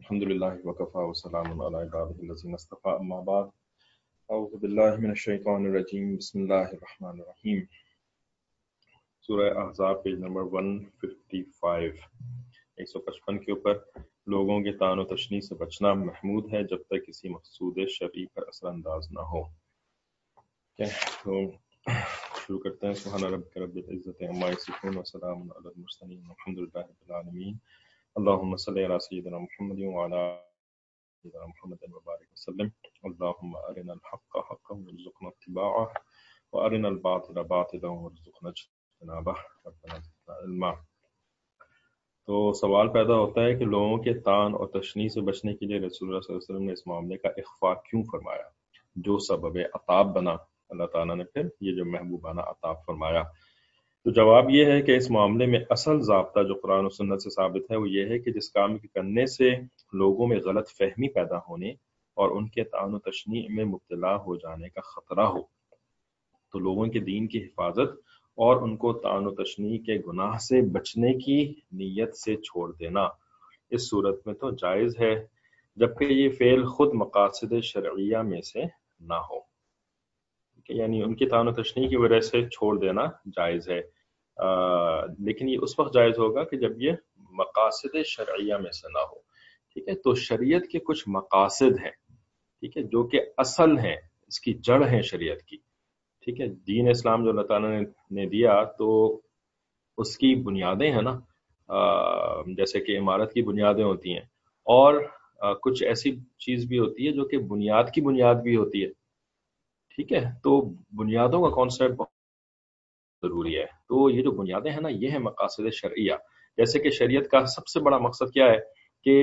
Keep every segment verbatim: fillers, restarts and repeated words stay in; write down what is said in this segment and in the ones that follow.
الحمد لله وكفى وسلام على عباده الذين اصطفى أما بعد أعوذ بالله من الشیطان الرجیم بسم اللہ الرحمن الرحیم سورہ احزاب پیج نمبر ایک سو پچپن ایک سو پچپن کے اوپر لوگوں کے طعن و تشنیع سے بچنا محمود ہے جب تک کسی مقصود شرعی پر اثر انداز نہ ہو. تو شروع کرتے ہیں. سبحان ربک رب العزت عما یصفون وسلام علی المرسلین والحمد للہ رب العالمین. اللهم صل على سيدنا محمد وعلى سيدنا محمد وبارك وسلم. اللهم أرنا الحق حقا وارزقنا اتباعه وأرنا الباطل باطلا وارزقنا اجتنابه ربنا زدنا علما. تو سوال پیدا ہوتا ہے کہ لوگوں کے طعن اور تشنیع سے بچنے کے لیے رسول اللہ صلی اللہ علیہ وسلم نے اس معاملے کا اخفاء کیوں فرمایا جو سبب عطاب بنا. اللہ تعالیٰ نے پھر یہ جو محبوبانہ عطاب فرمایا. تو جواب یہ ہے کہ اس معاملے میں اصل ضابطہ جو قرآن و سنت سے ثابت ہے وہ یہ ہے کہ جس کام کے کرنے سے لوگوں میں غلط فہمی پیدا ہونے اور ان کے طعن و تشنیع میں مبتلا ہو جانے کا خطرہ ہو تو لوگوں کے دین کی حفاظت اور ان کو طعن و تشنیع کے گناہ سے بچنے کی نیت سے چھوڑ دینا اس صورت میں تو جائز ہے جبکہ یہ فعل خود مقاصد شرعیہ میں سے نہ ہو. یعنی ان کی طعن و تشنیع کی وجہ سے چھوڑ دینا جائز ہے آ, لیکن یہ اس وقت جائز ہوگا کہ جب یہ مقاصد شرعیہ میں سے نہ ہو. ٹھیک ہے. تو شریعت کے کچھ مقاصد ہیں ٹھیک ہے جو کہ اصل ہیں, اس کی جڑ ہیں شریعت کی. ٹھیک ہے. دین اسلام جو اللہ تعالیٰ نے, نے دیا تو اس کی بنیادیں ہیں نا آ, جیسے کہ عمارت کی بنیادیں ہوتی ہیں اور آ, کچھ ایسی چیز بھی ہوتی ہے جو کہ بنیاد کی بنیاد بھی ہوتی ہے. ٹھیک ہے. تو بنیادوں کا کانسیپٹ بہت ضروری ہے. تو یہ جو بنیادیں ہیں نا یہ ہے مقاصد شرعیہ. جیسے کہ شریعت کا سب سے بڑا مقصد کیا ہے کہ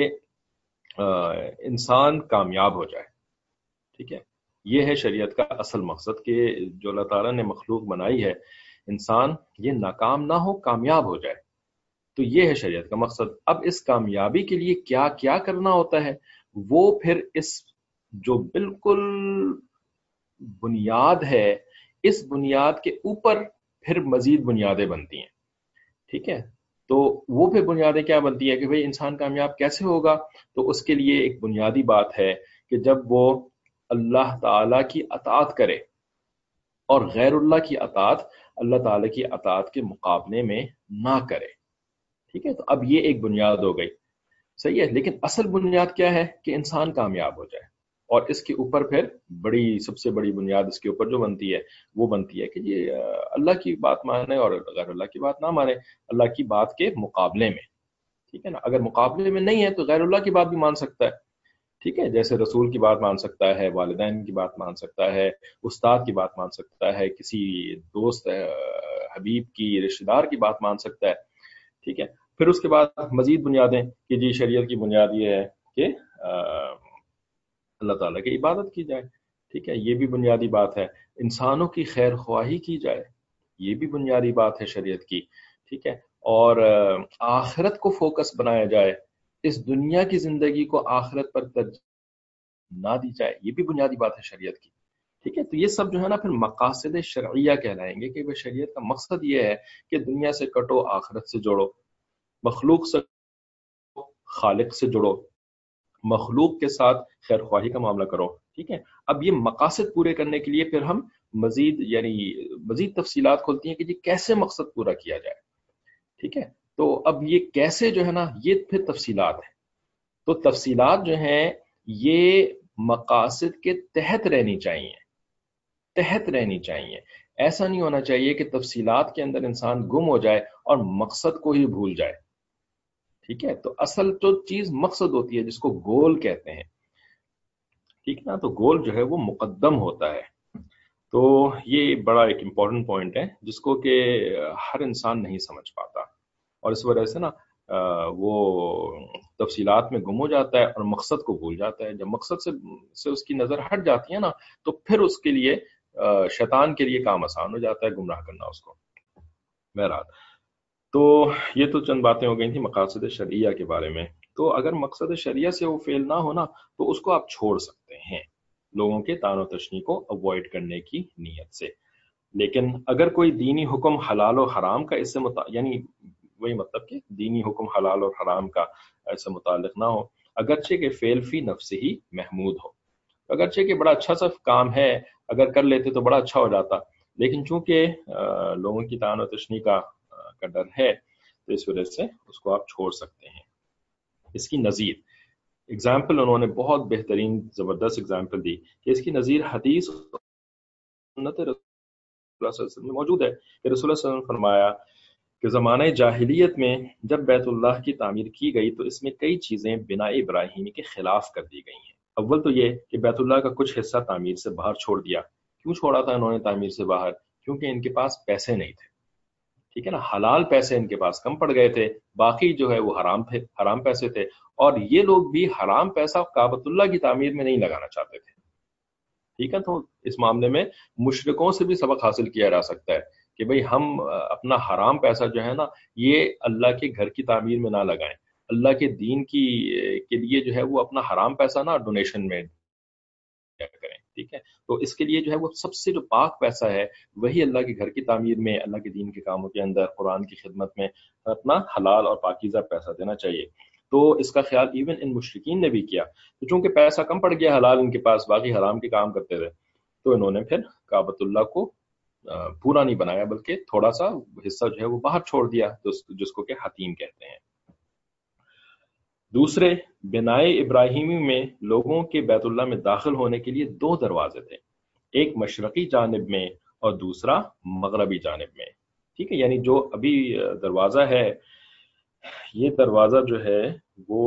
انسان کامیاب ہو جائے. ٹھیک ہے. یہ ہے شریعت کا اصل مقصد کہ جو اللہ تعالیٰ نے مخلوق بنائی ہے انسان یہ ناکام نہ ہو, کامیاب ہو جائے. تو یہ ہے شریعت کا مقصد. اب اس کامیابی کے لیے کیا کیا کرنا ہوتا ہے وہ پھر اس جو بالکل بنیاد ہے اس بنیاد کے اوپر پھر مزید بنیادیں بنتی ہیں. ٹھیک ہے. تو وہ پھر بنیادیں کیا بنتی ہیں کہ بھئی انسان کامیاب کیسے ہوگا. تو اس کے لیے ایک بنیادی بات ہے کہ جب وہ اللہ تعالیٰ کی اطاعت کرے اور غیر اللہ کی اطاعت اللہ تعالیٰ کی اطاعت کے مقابلے میں نہ کرے. ٹھیک ہے. تو اب یہ ایک بنیاد ہو گئی. صحیح ہے. لیکن اصل بنیاد کیا ہے کہ انسان کامیاب ہو جائے اور اس کے اوپر پھر بڑی سب سے بڑی بنیاد اس کے اوپر جو بنتی ہے وہ بنتی ہے کہ یہ اللہ کی بات مانے اور غیر اللہ کی بات نہ مانے اللہ کی بات کے مقابلے میں. ٹھیک ہے نا. اگر مقابلے میں نہیں ہے تو غیر اللہ کی بات بھی مان سکتا ہے. ٹھیک ہے. جیسے رسول کی بات مان سکتا ہے, والدین کی بات مان سکتا ہے, استاد کی بات مان سکتا ہے, کسی دوست حبیب کی رشتہ دار کی بات مان سکتا ہے. ٹھیک ہے. پھر اس کے بعد مزید بنیادیں کہ جی شریعت کی بنیاد یہ ہے کہ اللہ تعالیٰ کی عبادت کی جائے. ٹھیک ہے. یہ بھی بنیادی بات ہے. انسانوں کی خیر خواہی کی جائے, یہ بھی بنیادی بات ہے شریعت کی. ٹھیک ہے. اور آخرت کو فوکس بنایا جائے, اس دنیا کی زندگی کو آخرت پر ترجیح نہ دی جائے, یہ بھی بنیادی بات ہے شریعت کی. ٹھیک ہے. تو یہ سب جو ہے نا پھر مقاصد شرعیہ کہلائیں گے کہ شریعت کا مقصد یہ ہے کہ دنیا سے کٹو, آخرت سے جوڑو, مخلوق سے خالق سے جڑو, مخلوق کے ساتھ خیر خواہی کا معاملہ کرو. ٹھیک ہے. اب یہ مقاصد پورے کرنے کے لیے پھر ہم مزید یعنی مزید تفصیلات کھولتی ہیں کہ جی کیسے مقصد پورا کیا جائے. ٹھیک ہے. تو اب یہ کیسے جو ہے نا یہ پھر تفصیلات ہیں. تو تفصیلات جو ہیں یہ مقاصد کے تحت رہنی چاہیے, تحت رہنی چاہیے. ایسا نہیں ہونا چاہیے کہ تفصیلات کے اندر انسان گم ہو جائے اور مقصد کو ہی بھول جائے. ٹھیک ہے. تو اصل جو چیز مقصد ہوتی ہے جس کو گول کہتے ہیں. ٹھیک نا. تو گول جو ہے وہ مقدم ہوتا ہے. تو یہ بڑا ایک امپورٹنٹ پوائنٹ ہے جس کو کہ ہر انسان نہیں سمجھ پاتا اور اس وجہ سے نا وہ تفصیلات میں گم ہو جاتا ہے اور مقصد کو بھول جاتا ہے. جب مقصد سے سے اس کی نظر ہٹ جاتی ہے نا تو پھر اس کے لیے شیطان کے لیے کام آسان ہو جاتا ہے گمراہ کرنا اس کو. بہرحال تو یہ تو چند باتیں ہو گئی تھیں مقاصد شرعیہ کے بارے میں. تو اگر مقصد شرعیہ سے وہ فعل نہ ہونا تو اس کو آپ چھوڑ سکتے ہیں لوگوں کے طعن و تشنیع کو اوائڈ کرنے کی نیت سے. لیکن اگر کوئی دینی حکم حلال و حرام کا اس سے متا... یعنی وہی مطلب کہ دینی حکم حلال اور حرام کا اس سے متعلق نہ ہو, اگرچہ کہ فعل فی نفس ہی محمود ہو. اگرچہ کہ بڑا اچھا سا کام ہے، اگر کر لیتے تو بڑا اچھا ہو جاتا، لیکن چونکہ لوگوں کی طعن و تشنیع کا کا ڈر ہے تو اس وجہ سے اس کو آپ چھوڑ سکتے ہیں. اس کی نظیر اگزامپل انہوں نے بہت بہترین زبردست اگزامپل دی کہ اس کی نظیر حدیث سنت رسول اللہ صلی اللہ علیہ وسلم میں موجود ہے کہ رسول اللہ صلی اللہ علیہ وسلم نے فرمایا کہ زمانہ جاہلیت میں جب بیت اللہ کی تعمیر کی گئی تو اس میں کئی چیزیں بنا ابراہیمی کے خلاف کر دی گئی ہیں. اول تو یہ کہ بیت اللہ کا کچھ حصہ تعمیر سے باہر چھوڑ دیا. کیوں چھوڑا تھا انہوں نے تعمیر سے باہر؟ کیونکہ ان کے پاس پیسے نہیں تھے. ٹھیک ہے نا، حلال پیسے ان کے پاس کم پڑ گئے تھے، باقی جو ہے وہ حرام تھے، حرام پیسے تھے. اور یہ لوگ بھی حرام پیسہ کعبۃ اللہ کی تعمیر میں نہیں لگانا چاہتے تھے. ٹھیک ہے، تو اس معاملے میں مشرکوں سے بھی سبق حاصل کیا جا سکتا ہے کہ بھئی ہم اپنا حرام پیسہ جو ہے نا یہ اللہ کے گھر کی تعمیر میں نہ لگائیں. اللہ کے دین کی کے لیے جو ہے وہ اپنا حرام پیسہ نہ ڈونیشن میں کریں. ٹھیک ہے، تو اس کے لیے جو ہے وہ سب سے جو پاک پیسہ ہے وہی اللہ کے گھر کی تعمیر میں، اللہ کے دین کے کاموں کے اندر، قرآن کی خدمت میں اپنا حلال اور پاکیزہ پیسہ دینا چاہیے. تو اس کا خیال ایون ان مشرکین نے بھی کیا. تو چونکہ پیسہ کم پڑ گیا حلال ان کے پاس، باقی حرام کے کام کرتے تھے، تو انہوں نے پھر کعبۃ اللہ کو پورا نہیں بنایا بلکہ تھوڑا سا حصہ جو ہے وہ باہر چھوڑ دیا، جس کو کہ حتیم کہتے ہیں. دوسرے، بنائے ابراہیمی میں لوگوں کے بیت اللہ میں داخل ہونے کے لیے دو دروازے تھے، ایک مشرقی جانب میں اور دوسرا مغربی جانب میں. ٹھیک ہے، یعنی جو ابھی دروازہ ہے یہ دروازہ جو ہے وہ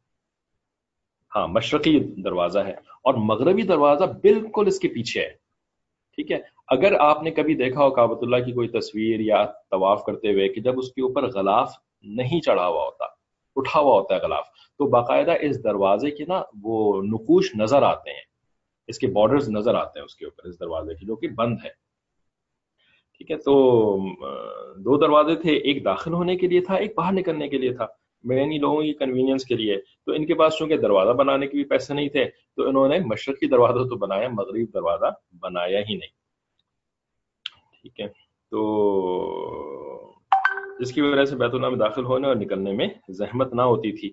ہاں مشرقی دروازہ ہے اور مغربی دروازہ بالکل اس کے پیچھے ہے. ٹھیک ہے، اگر آپ نے کبھی دیکھا ہو کعبۃ اللہ کی کوئی تصویر یا طواف کرتے ہوئے کہ جب اس کے اوپر غلاف نہیں چڑھا ہوا ہوتا، اٹھا ہوا ہوتا ہے غلاف، تو باقاعدہ اس دروازے کے نا وہ نقوش نظر آتے ہیں، اس کے بارڈرز نظر آتے ہیں اس کے اوپر، اس دروازے کے، جو کہ بند ہے. ٹھیک ہے، تو دو دروازے تھے، ایک داخل ہونے کے لیے تھا، ایک باہر نکلنے کے لیے تھا، یعنی لوگوں کی کنوینئنس کے لیے. تو ان کے پاس چونکہ دروازہ بنانے کے بھی پیسے نہیں تھے تو انہوں نے مشرقی دروازہ تو بنایا، مغربی دروازہ بنایا ہی نہیں. ٹھیک ہے، تو جس کی وجہ سے بیت اللہ میں داخل ہونے اور نکلنے میں زحمت نہ ہوتی تھی.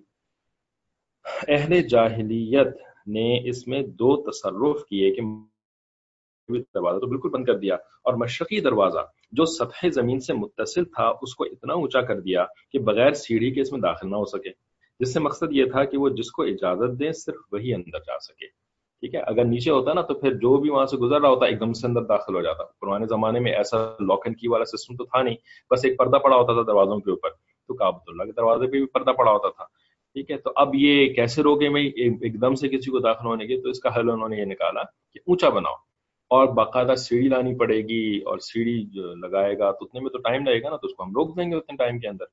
اہل جاہلیت نے اس میں دو تصرف کیے کہ دروازہ تو بالکل بند کر دیا اور مشرقی دروازہ جو سطح زمین سے متصل تھا اس کو اتنا اونچا کر دیا کہ بغیر سیڑھی کے اس میں داخل نہ ہو سکے، جس سے مقصد یہ تھا کہ وہ جس کو اجازت دیں صرف وہی اندر جا سکے. ٹھیک ہے، اگر نیچے ہوتا نا تو پھر جو بھی وہاں سے گزر رہا ہوتا ایک دم سے اندر داخل ہو جاتا. پرانے زمانے میں ایسا لاک اینڈ کی والا سسٹم تو تھا نہیں، بس ایک پردہ پڑا ہوتا تھا دروازوں کے اوپر، تو کعبۃ اللہ کے دروازے پہ بھی پردہ پڑا ہوتا تھا. ٹھیک ہے، تو اب یہ کیسے روکے میں ایک دم سے کسی کو داخل ہونے کے؟ تو اس کا حل انہوں نے یہ نکالا کہ اونچا بناؤ اور باقاعدہ سیڑھی لانی پڑے گی، اور سیڑھی لگائے گا تو اتنے میں تو ٹائم لگے گا نا، تو اس کو ہم روک دیں گے اتنے ٹائم کے اندر.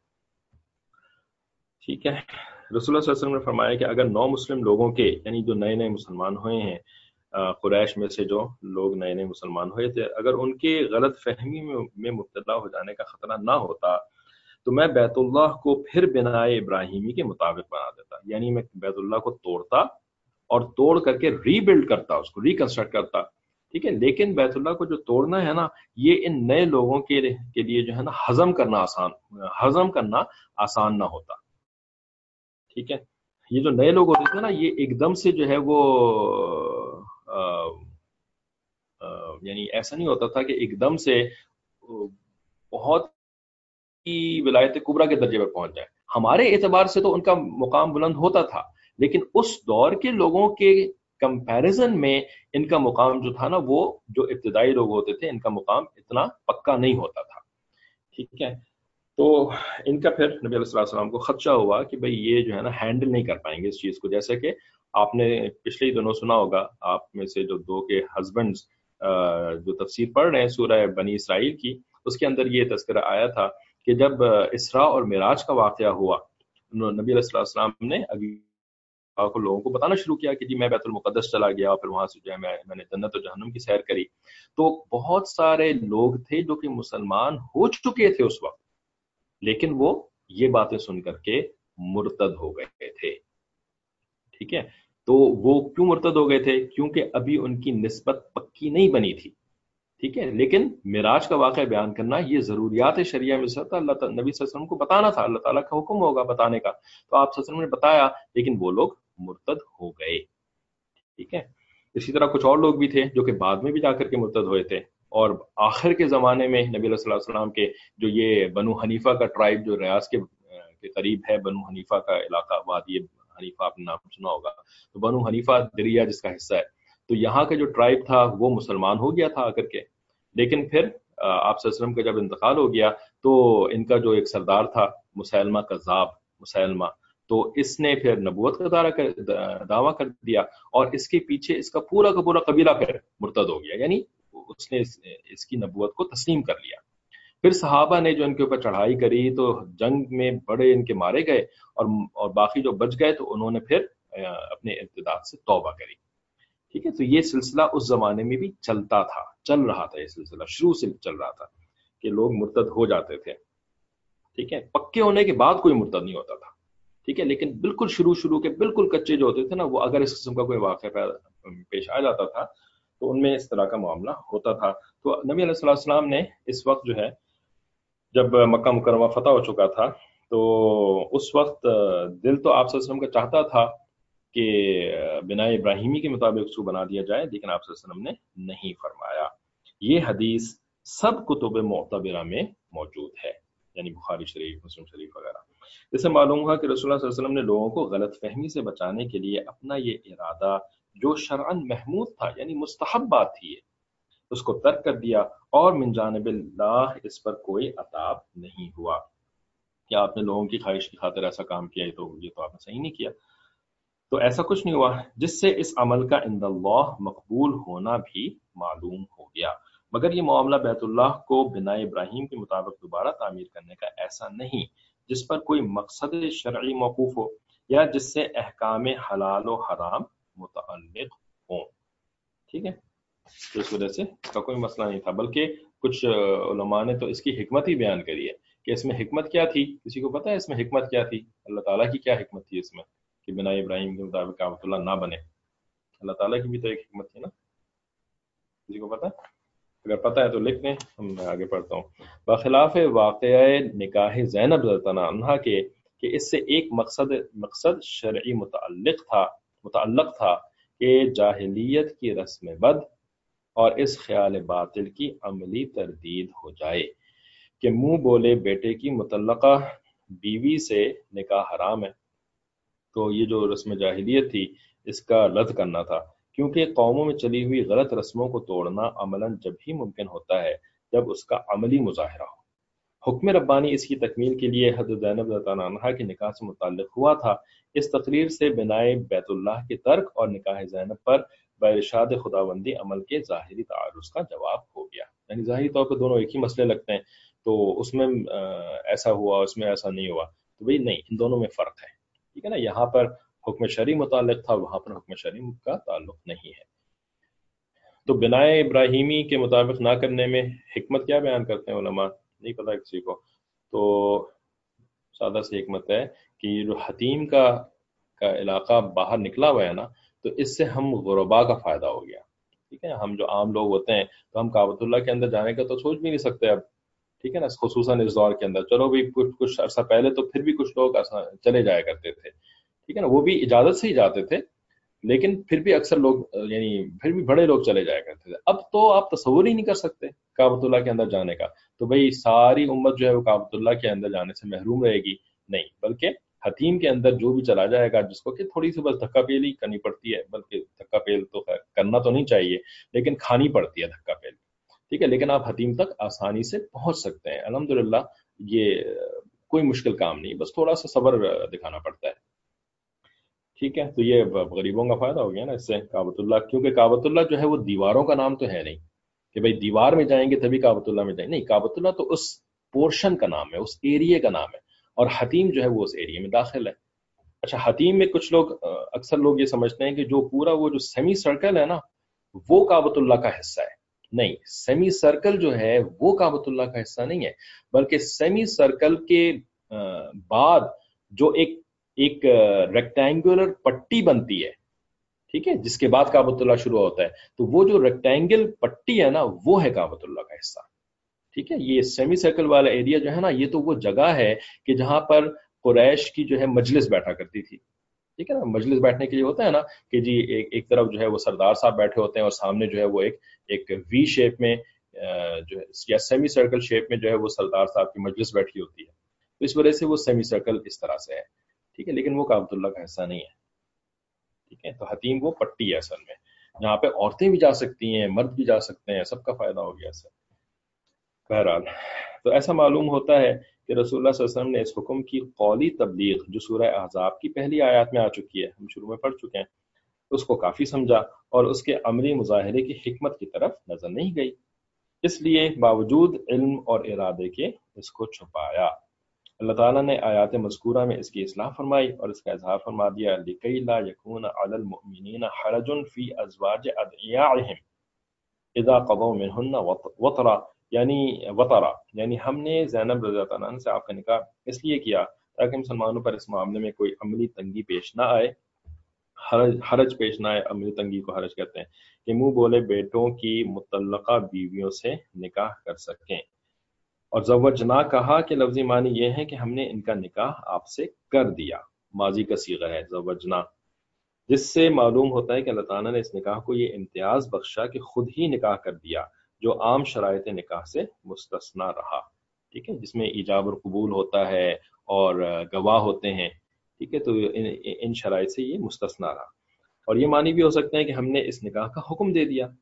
ٹھیک ہے، رسول اللہ صلی اللہ علیہ وسلم نے فرمایا کہ اگر نو مسلم لوگوں کے، یعنی جو نئے نئے مسلمان ہوئے ہیں، قریش میں سے جو لوگ نئے نئے مسلمان ہوئے تھے، اگر ان کے غلط فہمی میں مبتلا ہو جانے کا خطرہ نہ ہوتا تو میں بیت اللہ کو پھر بنائے ابراہیمی کے مطابق بنا دیتا. یعنی میں بیت اللہ کو توڑتا اور توڑ کر کے ری بلڈ کرتا، اس کو ریکنسٹرکٹ کرتا. ٹھیک ہے، لیکن بیت اللہ کو جو توڑنا ہے نا، یہ ان نئے لوگوں کے کے لیے جو ہے نا ہضم کرنا آسان ہضم کرنا آسان نہ ہوتا. ٹھیک ہے، یہ جو نئے لوگ ہوتے تھے نا، یہ ایک دم سے جو ہے وہ آ, آ, یعنی ایسا نہیں ہوتا تھا کہ ایک دم سے بہت ہی ولایت کبریٰ کے درجے پر پہنچ جائے. ہمارے اعتبار سے تو ان کا مقام بلند ہوتا تھا، لیکن اس دور کے لوگوں کے کمپیریزن میں ان کا مقام جو تھا نا، وہ جو ابتدائی لوگ ہوتے تھے ان کا مقام اتنا پکا نہیں ہوتا تھا. ٹھیک ہے، تو ان کا پھر نبی علیہ السلام کو خدشہ ہوا کہ بھئی یہ جو ہے نا ہینڈل نہیں کر پائیں گے اس چیز کو. جیسے کہ آپ نے پچھلے دنوں سنا ہوگا، آپ میں سے جو دو کے ہسبینڈز جو تفسیر پڑھ رہے ہیں سورہ بنی اسرائیل کی، اس کے اندر یہ تذکرہ آیا تھا کہ جب اسراء اور معراج کا واقعہ ہوا، نبی علیہ السلام نے ابھی کو لوگوں کو بتانا شروع کیا کہ جی میں بیت المقدس چلا گیا اور پھر وہاں سے جو ہے میں میں نے جنت و جہنم کی سیر کری. تو بہت سارے لوگ تھے جو کہ مسلمان ہو چکے تھے اس وقت، لیکن وہ یہ باتیں سن کر کے مرتد ہو گئے تھے. ٹھیک ہے، تو وہ کیوں مرتد ہو گئے تھے؟ کیونکہ ابھی ان کی نسبت پکی نہیں بنی تھی. ٹھیک ہے، لیکن معراج کا واقعہ بیان کرنا یہ ضروریات شریعہ میں سے تھا، اللہ نبی صلی اللہ علیہ وسلم کو بتانا تھا، اللہ تعالیٰ کا حکم ہوگا بتانے کا، تو آپ صلی اللہ علیہ وسلم نے بتایا، لیکن وہ لوگ مرتد ہو گئے. ٹھیک ہے. اسی طرح کچھ اور لوگ بھی تھے جو کہ بعد میں بھی جا کر کے مرتد ہوئے تھے، اور آخر کے زمانے میں نبی علیہ الصلوۃ والسلام کے جو یہ بنو حنیفہ کا ٹرائب جو ریاض کے کے قریب ہے، بنو حنیفہ کا علاقہ، وادی حنیفہ آپ نے نام سنا ہوگا، تو بنو حنیفہ دریا جس کا حصہ ہے، تو یہاں کا جو ٹرائب تھا وہ مسلمان ہو گیا تھا آ کر کے. لیکن پھر آپ صلی اللہ علیہ وسلم کا جب انتقال ہو گیا تو ان کا جو ایک سردار تھا مسیلمہ کذاب مسیلمہ، تو اس نے پھر نبوت کا دعویٰ کر دعویٰ کر دیا، اور اس کے پیچھے اس کا پورا کا پورا قبیلہ پھر مرتد ہو گیا، یعنی اس نے اس, اس کی نبوت کو تسلیم کر لیا. پھر صحابہ نے جو ان کے اوپر چڑھائی کری تو جنگ میں بڑے ان کے مارے گئے، اور اور باقی جو بچ گئے تو انہوں نے پھر اپنے ارتداد سے توبہ کری. ٹھیک ہے. تو یہ سلسلہ اس زمانے میں بھی چلتا تھا، چل رہا تھا، یہ سلسلہ شروع سے چل رہا تھا کہ لوگ مرتد ہو جاتے تھے. ٹھیک ہے. پکے ہونے کے بعد کوئی مرتد نہیں ہوتا تھا. ٹھیک ہے. لیکن بالکل شروع شروع کے بالکل کچے جو ہوتے تھے نا، وہ اگر اس قسم کا کوئی واقعہ پیش آ جاتا تھا تو ان میں اس طرح کا معاملہ ہوتا تھا. تو نبی علیہ الصلوۃ والسلام نے اس وقت جو ہے جب مکہ مکرمہ فتح ہو چکا تھا تو اس وقت دل تو آپ صلی اللہ علیہ وسلم کا چاہتا تھا کہ بنا ابراہیمی کے مطابق اس کو بنا دیا جائے، لیکن آپ صلی اللہ علیہ وسلم نے نہیں فرمایا. یہ حدیث سب کتب معتبرہ میں موجود ہے، یعنی بخاری شریف، مسلم شریف وغیرہ. اس سے معلوم ہوا کہ رسول اللہ صلی اللہ علیہ وسلم نے لوگوں کو غلط فہمی سے بچانے کے لیے اپنا یہ ارادہ جو شرعاً محمود تھا، یعنی مستحب بات تھی، اس کو ترک کر دیا، اور من جانب اللہ اس پر کوئی عتاب نہیں ہوا کہ آپ نے لوگوں کی خواہش کی خاطر ایسا کام کیا، تو یہ تو آپ نے صحیح نہیں کیا. تو ایسا کچھ نہیں ہوا، جس سے اس عمل کا عند اللہ مقبول ہونا بھی معلوم ہو گیا. مگر یہ معاملہ بیت اللہ کو بنا ابراہیم کے مطابق دوبارہ تعمیر کرنے کا ایسا نہیں جس پر کوئی مقصد شرعی موقوف ہو، یا جس سے احکام حلال و حرام متعلق ہوں. ٹھیک ہے. تو اس وجہ سے اس کا کوئی مسئلہ نہیں تھا، بلکہ کچھ علماء نے تو اس کی حکمت ہی بیان کری ہے کہ اس میں حکمت کیا تھی. کسی کو پتہ ہے اس میں حکمت کیا تھی؟ اللہ تعالیٰ کی کیا حکمت تھی اس میں کہ بنا ابراہیم کے مطابق کعبۃ اللہ نہ بنے؟ اللہ تعالیٰ کی بھی تو ایک حکمت تھی نا. کسی کو پتہ؟ اگر پتہ ہے تو لکھ دیں، ہم میں آگے پڑھتا ہوں. بخلاف واقعہ نکاح زینب رضی اللہ عنہا کے کہ اس سے ایک مقصد مقصد شرعی متعلق تھا متعلق تھا کہ جاہلیت کی رسم بد اور اس خیال باطل کی عملی تردید ہو جائے کہ منہ بولے بیٹے کی مطلقہ بیوی سے نکاح حرام ہے. تو یہ جو رسم جاہلیت تھی اس کا رد کرنا تھا، کیونکہ قوموں میں چلی ہوئی غلط رسموں کو توڑنا عملاً جب ہی ممکن ہوتا ہے جب اس کا عملی مظاہرہ ہو. حکم ربانی اس کی تکمیل کے لیے حضرت زینب رضی اللہ عنہا کے نکاح سے متعلق ہوا تھا. اس تقریر سے بنائے بیت اللہ کے ترک اور نکاح زینب پر بارشاد خداوندی عمل کے ظاہری تعارض کا جواب ہو گیا. یعنی ظاہری طور پر دونوں ایک ہی مسئلے لگتے ہیں، تو اس میں ایسا ہوا اس میں ایسا نہیں ہوا، تو بھئی نہیں، ان دونوں میں فرق ہے. ٹھیک ہے نا. یہاں پر حکم شرعی متعلق تھا، وہاں پر حکم شرعی کا تعلق نہیں ہے. تو بنائے ابراہیمی کے مطابق نہ کرنے میں حکمت کیا بیان کرتے ہیں علماء؟ نہیں پتہ کسی کو. تو سادہ سی حکمت ہے کہ یہ جو حتیم کا کا علاقہ باہر نکلا ہوا ہے نا، تو اس سے ہم غربا کا فائدہ ہو گیا. ٹھیک ہے. ہم جو عام لوگ ہوتے ہیں تو ہم کعبۃ اللہ کے اندر جانے کا تو سوچ بھی نہیں سکتے اب. ٹھیک ہے نا. خصوصاً اس دور کے اندر چلو بھی کچھ کچھ عرصہ پہلے تو پھر بھی کچھ لوگ چلے جایا کرتے تھے. ٹھیک ہے نا. وہ بھی اجازت سے ہی جاتے تھے، لیکن پھر بھی اکثر لوگ یعنی پھر بھی بڑے لوگ چلے جایا کرتے تھے. اب تو آپ تصور ہی نہیں کر سکتے کعبۃ اللہ کے اندر جانے کا. تو بھئی ساری امت جو ہے وہ کعبۃ اللہ کے اندر جانے سے محروم رہے گی؟ نہیں، بلکہ حتیم کے اندر جو بھی چلا جائے گا، جس کو کہ تھوڑی سی بس دھکا پیلی کرنی پڑتی ہے، بلکہ دھکا پیل تو کرنا تو نہیں چاہیے لیکن کھانی پڑتی ہے دھکا پیل. ٹھیک ہے. لیکن آپ حتیم تک آسانی سے پہنچ سکتے ہیں الحمدللہ. یہ کوئی مشکل کام نہیں، بس تھوڑا سا صبر دکھانا پڑتا ہے. ٹھیک ہے. تو یہ غریبوں کا فائدہ ہو گیا نا اس سے کعبۃ اللہ، کیونکہ کعبۃ اللہ جو ہے وہ دیواروں کا نام تو ہے نہیں کہ بھئی دیوار میں جائیں گے تبھی کعبۃ اللہ میں جائیں. نہیں، کعبۃ اللہ تو اس پورشن کا نام ہے، اس ایریے کا نام ہے، اور حتیم جو ہے وہ اس ایریے میں داخل ہے. اچھا، حتیم میں کچھ لوگ اکثر لوگ یہ سمجھتے ہیں کہ جو پورا وہ جو سیمی سرکل ہے نا وہ کعبۃ اللہ کا حصہ ہے. نہیں، سیمی سرکل جو ہے وہ کعبۃ اللہ کا حصہ نہیں ہے، بلکہ سیمی سرکل کے بعد جو ایک ایک ریکٹینگولر پٹی بنتی ہے، ٹھیک ہے، جس کے بعد کعبۃ اللہ شروع ہوتا ہے، تو وہ جو ریکٹینگل پٹی ہے نا وہ ہے کعبۃ اللہ کا حصہ. ٹھیک ہے. یہ سیمی سرکل والا ایریا جو ہے نا، یہ تو وہ جگہ ہے کہ جہاں پر قریش کی جو ہے مجلس بیٹھا کرتی تھی. ٹھیک ہے نا. مجلس بیٹھنے کے لیے ہوتا ہے نا کہ جی ایک ایک طرف جو ہے وہ سردار صاحب بیٹھے ہوتے ہیں اور سامنے جو ہے وہ ایک ایک وی شیپ میں جو ہے یا سیمی سرکل شیپ میں جو ہے وہ سردار صاحب کی مجلس بیٹھی ہوتی ہے. تو اس وجہ سے وہ سیمی سرکل اس طرح سے ہے. ٹھیک ہے, لیکن وہ کعبۃ اللہ کا حصہ نہیں ہے. ٹھیک ہے, تو حتیم وہ پٹی ہے اصل میں, جہاں پہ عورتیں بھی جا سکتی ہیں, مرد بھی جا سکتے ہیں, سب کا فائدہ ہو گیا اس سے. بہرحال تو ایسا معلوم ہوتا ہے کہ رسول اللہ صلی اللہ علیہ وسلم نے اس حکم کی قولی تبلیغ جو سورہ احزاب کی پہلی آیات میں آ چکی ہے, ہم شروع میں پڑھ چکے ہیں, اس کو کافی سمجھا اور اس کے عملی مظاہرے کی حکمت کی طرف نظر نہیں گئی. اس لیے باوجود علم اور ارادے کے اس کو چھپایا. اللہ تعالیٰ نے آیات مذکورہ میں اس کی اصلاح فرمائی اور اس کا اظہار فرما دیا, لِكَيْ لَا يَكُونَ عَلَى الْمُؤْمِنِينَ حَرَجٌ فِي أَزْوَاجِ أَدْعِيَاعِهِمْ اذا قضوا منهن وطرا, یعنی وطرا یعنی ہم نے زینب رضی اللہ عنہ سے آپ کا نکاح اس لیے کیا تاکہ مسلمانوں پر اس معاملے میں کوئی عملی تنگی پیش نہ آئے, حرج حرج پیش نہ آئے. عملی تنگی کو حرج کہتے ہیں کہ منہ بولے بیٹوں کی متعلقہ بیویوں سے نکاح کر سکیں. اور زوجنا کہا کہ لفظی معنی یہ ہے کہ ہم نے ان کا نکاح آپ سے کر دیا, ماضی کا صیغہ ہے زوجنا, جس سے معلوم ہوتا ہے کہ اللہ تعالیٰ نے اس نکاح کو یہ امتیاز بخشا کہ خود ہی نکاح کر دیا جو عام شرائط نکاح سے مستثنا رہا. ٹھیک ہے, جس میں ایجاب اور قبول ہوتا ہے اور گواہ ہوتے ہیں. ٹھیک ہے, تو ان, ان شرائط سے یہ مستثنا رہا. اور یہ معنی بھی ہو سکتا ہے کہ ہم نے اس نکاح کا حکم دے دیا,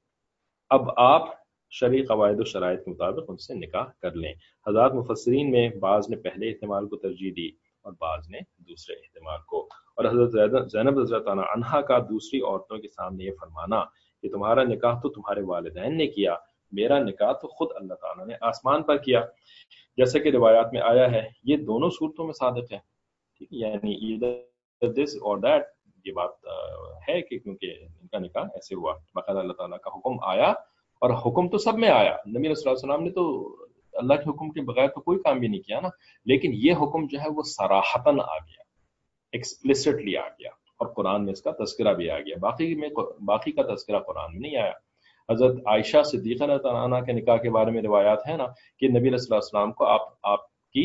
اب آپ شرعی قواعد و شرائط کے مطابق ان سے نکاح کر لیں. حضرات مفسرین میں بعض نے پہلے احتمال کو ترجیح دی اور بعض نے دوسرے احتمال کو. اور حضرت زینب رضی اللہ عنہا کا دوسری عورتوں کے سامنے یہ فرمانا کہ تمہارا نکاح تو تمہارے والدین نے کیا, میرا نکاح تو خود اللہ تعالیٰ نے آسمان پر کیا, جیسا کہ روایات میں آیا ہے, یہ دونوں صورتوں میں صادق ہے. ٹھیک ہے, یعنی either this or that, یہ بات ہے کہ کیونکہ ان کا نکاح ایسے ہوا, باقاعدہ اللہ تعالیٰ کا حکم آیا, اور حکم تو سب میں آیا. نبی صلی اللہ علیہ وسلم نے تو اللہ کے حکم کے بغیر تو کوئی کام بھی نہیں کیا نا, لیکن یہ حکم جو ہے وہ صراحتاً آ گیا, ایکسپلیسٹلی آ گیا, اور قرآن میں اس کا تذکرہ بھی آ گیا. باقی میں باقی کا تذکرہ قرآن میں نہیں آیا. حضرت عائشہ صدیقہ رضی اللہ عنہا کے نکاح کے بارے میں روایات ہے نا کہ نبی صلی اللہ علیہ وسلم کو آپ آپ کی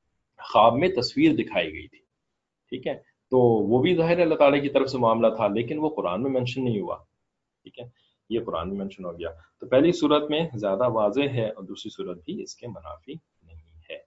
خواب میں تصویر دکھائی گئی تھی. ٹھیک ہے, تو وہ بھی ظاہر اللہ تعالیٰ کی طرف سے معاملہ تھا, لیکن وہ قرآن میں منشن نہیں ہوا. ٹھیک ہے, یہ قرآن میں منشن ہو گیا. تو پہلی صورت میں زیادہ واضح ہے اور دوسری صورت بھی اس کے منافی نہیں ہے.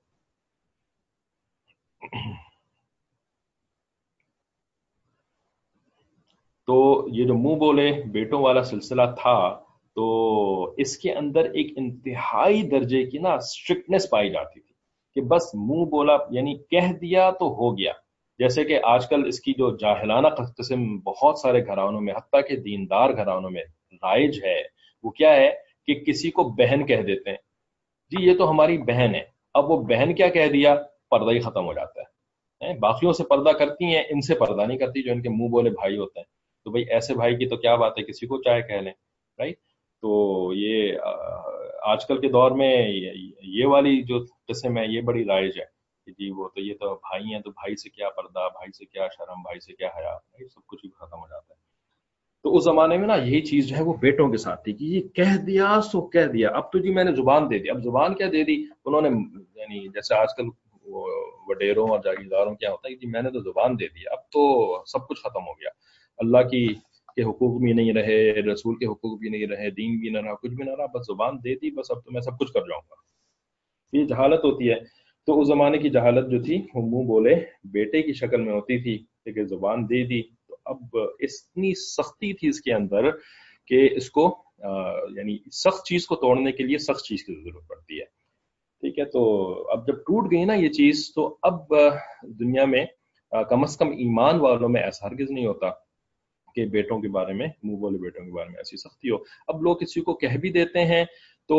تو یہ جو منہ بولے بیٹوں والا سلسلہ تھا, تو اس کے اندر ایک انتہائی درجے کی نا اسٹرکٹنس پائی جاتی تھی کہ بس منہ بولا یعنی کہہ دیا تو ہو گیا. جیسے کہ آج کل اس کی جو جاہلانہ قسم بہت سارے گھرانوں میں, حتیٰ کہ دیندار گھرانوں میں رائج ہے, وہ کیا ہے کہ کسی کو بہن کہہ دیتے ہیں, جی یہ تو ہماری بہن ہے. اب وہ بہن کیا کہہ دیا, پردہ ہی ختم ہو جاتا ہے. باقیوں سے پردہ کرتی ہیں, ان سے پردہ نہیں کرتی جو ان کے منہ بولے بھائی ہوتے ہیں. تو بھئی ایسے بھائی کی تو کیا بات ہے, کسی کو چاہے کہہ لیں, رائٹ. تو یہ آج کل کے دور میں یہ والی جو قسم ہے یہ بڑی رائج ہے کہ جی وہ تو یہ تو بھائی ہیں, تو بھائی سے کیا پردہ, بھائی سے کیا شرم, بھائی سے کیا حیا, سب کچھ ختم ہو جاتا ہے. تو اس زمانے میں نا یہی چیز جو ہے وہ بیٹوں کے ساتھ تھی کہ یہ کہہ دیا سو کہہ دیا. اب تو جی میں نے زبان دے دی. اب زبان کیا دے دی انہوں نے, یعنی جیسے آج کل وڈیروں اور جاگیرداروں کیا ہوتا ہے کہ جی میں نے تو زبان دے دی, اب تو سب کچھ ختم ہو گیا. اللہ کی کے حقوق بھی نہیں رہے, رسول کے حقوق بھی نہیں رہے, دین بھی نہ رہا, کچھ بھی نہ رہا, بس زبان دے دی, بس اب تو میں سب کچھ کر جاؤں گا. یہ جہالت ہوتی ہے. تو اس زمانے کی جہالت جو تھی وہ منہ بولے بیٹے کی شکل میں ہوتی تھی کہ زبان دے دی. تو اب اتنی سختی تھی اس کے اندر کہ اس کو یعنی سخت چیز کو توڑنے کے لیے سخت چیز کی ضرورت پڑتی ہے. ٹھیک ہے, تو اب جب ٹوٹ گئی نا یہ چیز, تو اب دنیا میں کم از کم ایمان والوں میں ایسا ہرگز نہیں ہوتا کہ بیٹوں کے بارے میں, منہ بولے بیٹوں کے بارے میں ایسی سختی ہو. اب لوگ کسی کو کہہ بھی دیتے ہیں تو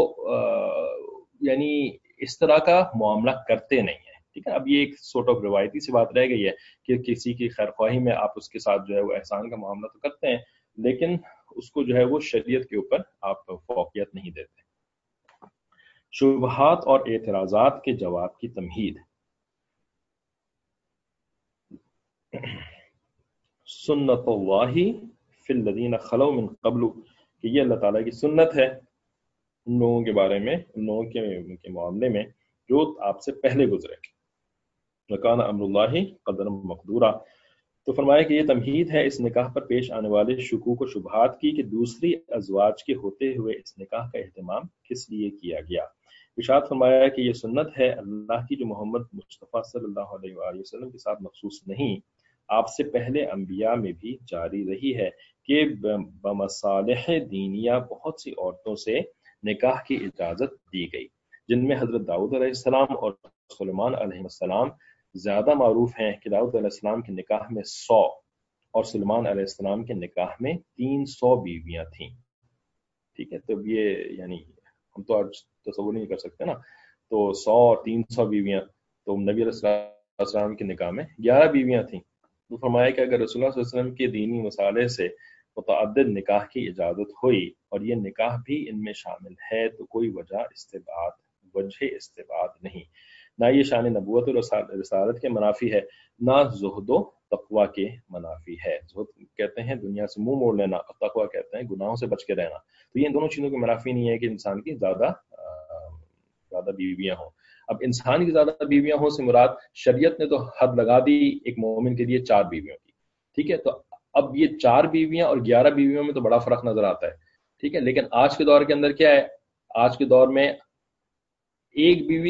یعنی اس طرح کا معاملہ کرتے نہیں ہیں. ٹھیک ہے, اب یہ ایک سورٹ آف روایتی سی بات رہ گئی ہے کہ کسی کی خیر خواہی میں آپ اس کے ساتھ جو ہے وہ احسان کا معاملہ تو کرتے ہیں, لیکن اس کو جو ہے وہ شریعت کے اوپر آپ فوقیت نہیں دیتے. شبہات اور اعتراضات کے جواب کی تمہید. سنت اللہ فی الذین خلو من قبل, کہ یہ اللہ تعالیٰ کی سنت ہے ان لوگوں کے بارے میں, ان لوگوں کے, کے معاملے میں جو آپ سے پہلے گزرے. وکان امر اللہ قدر مقدورا, تو فرمایا کہ یہ تمہید ہے اس نکاح پر پیش آنے والے شکوک و شبہات کی کہ دوسری ازواج کے ہوتے ہوئے اس نکاح کا اہتمام کس لیے کیا گیا۔ ارشاد فرمایا کہ یہ سنت ہے اللہ کی جو محمد مصطفیٰ صلی اللہ علیہ وآلہ وسلم کے ساتھ مخصوص نہیں، آپ سے پہلے انبیاء میں بھی جاری رہی ہے کہ بمصالح دینیہ بہت سی عورتوں سے نکاح کی اجازت دی گئی، جن میں حضرت داؤد علیہ السلام اور سلیمان علیہ السلام زیادہ معروف ہیں کہ داؤد علیہ السلام کے نکاح میں سو اور سلیمان علیہ السلام کے نکاح میں تین سو بیویاں تھیں۔ ٹھیک ہے، تو یہ یعنی ہم تو آج تصور نہیں کر سکتے نا، تو سو اور تین سو بیویاں، تو نبی علیہ السلام کے نکاح میں گیارہ بیویاں تھیں۔ تو فرمایا کہ اگر رسول اللہ صلی اللہ علیہ وسلم کے دینی مسالے سے متعدد نکاح کی اجازت ہوئی اور یہ نکاح بھی ان میں شامل ہے تو کوئی وجہ استبعاد وجہ استبعاد نہیں، نہ یہ شان نبوت اور رسالت کے منافی ہے، نہ زہد و تقوی کے منافی ہے۔ زہد کہتے ہیں دنیا سے منہ موڑ لینا، اور تقوی کہتے ہیں گناہوں سے بچ کے رہنا۔ تو یہ ان دونوں چیزوں کے منافی نہیں ہے کہ انسان کی زیادہ زیادہ بیویاں ہوں۔ اب انسان کی زیادہ بیویاں ہوں سے مراد شریعت نے تو حد لگا دی ایک مومن کے لیے چار بیویوں کی، ٹھیک ہے، تو اب یہ چار بیویاں اور گیارہ بیویوں میں تو بڑا فرق نظر آتا ہے، ٹھیک ہے، لیکن آج کے دور کے اندر کیا ہے، آج کے دور میں ایک بیوی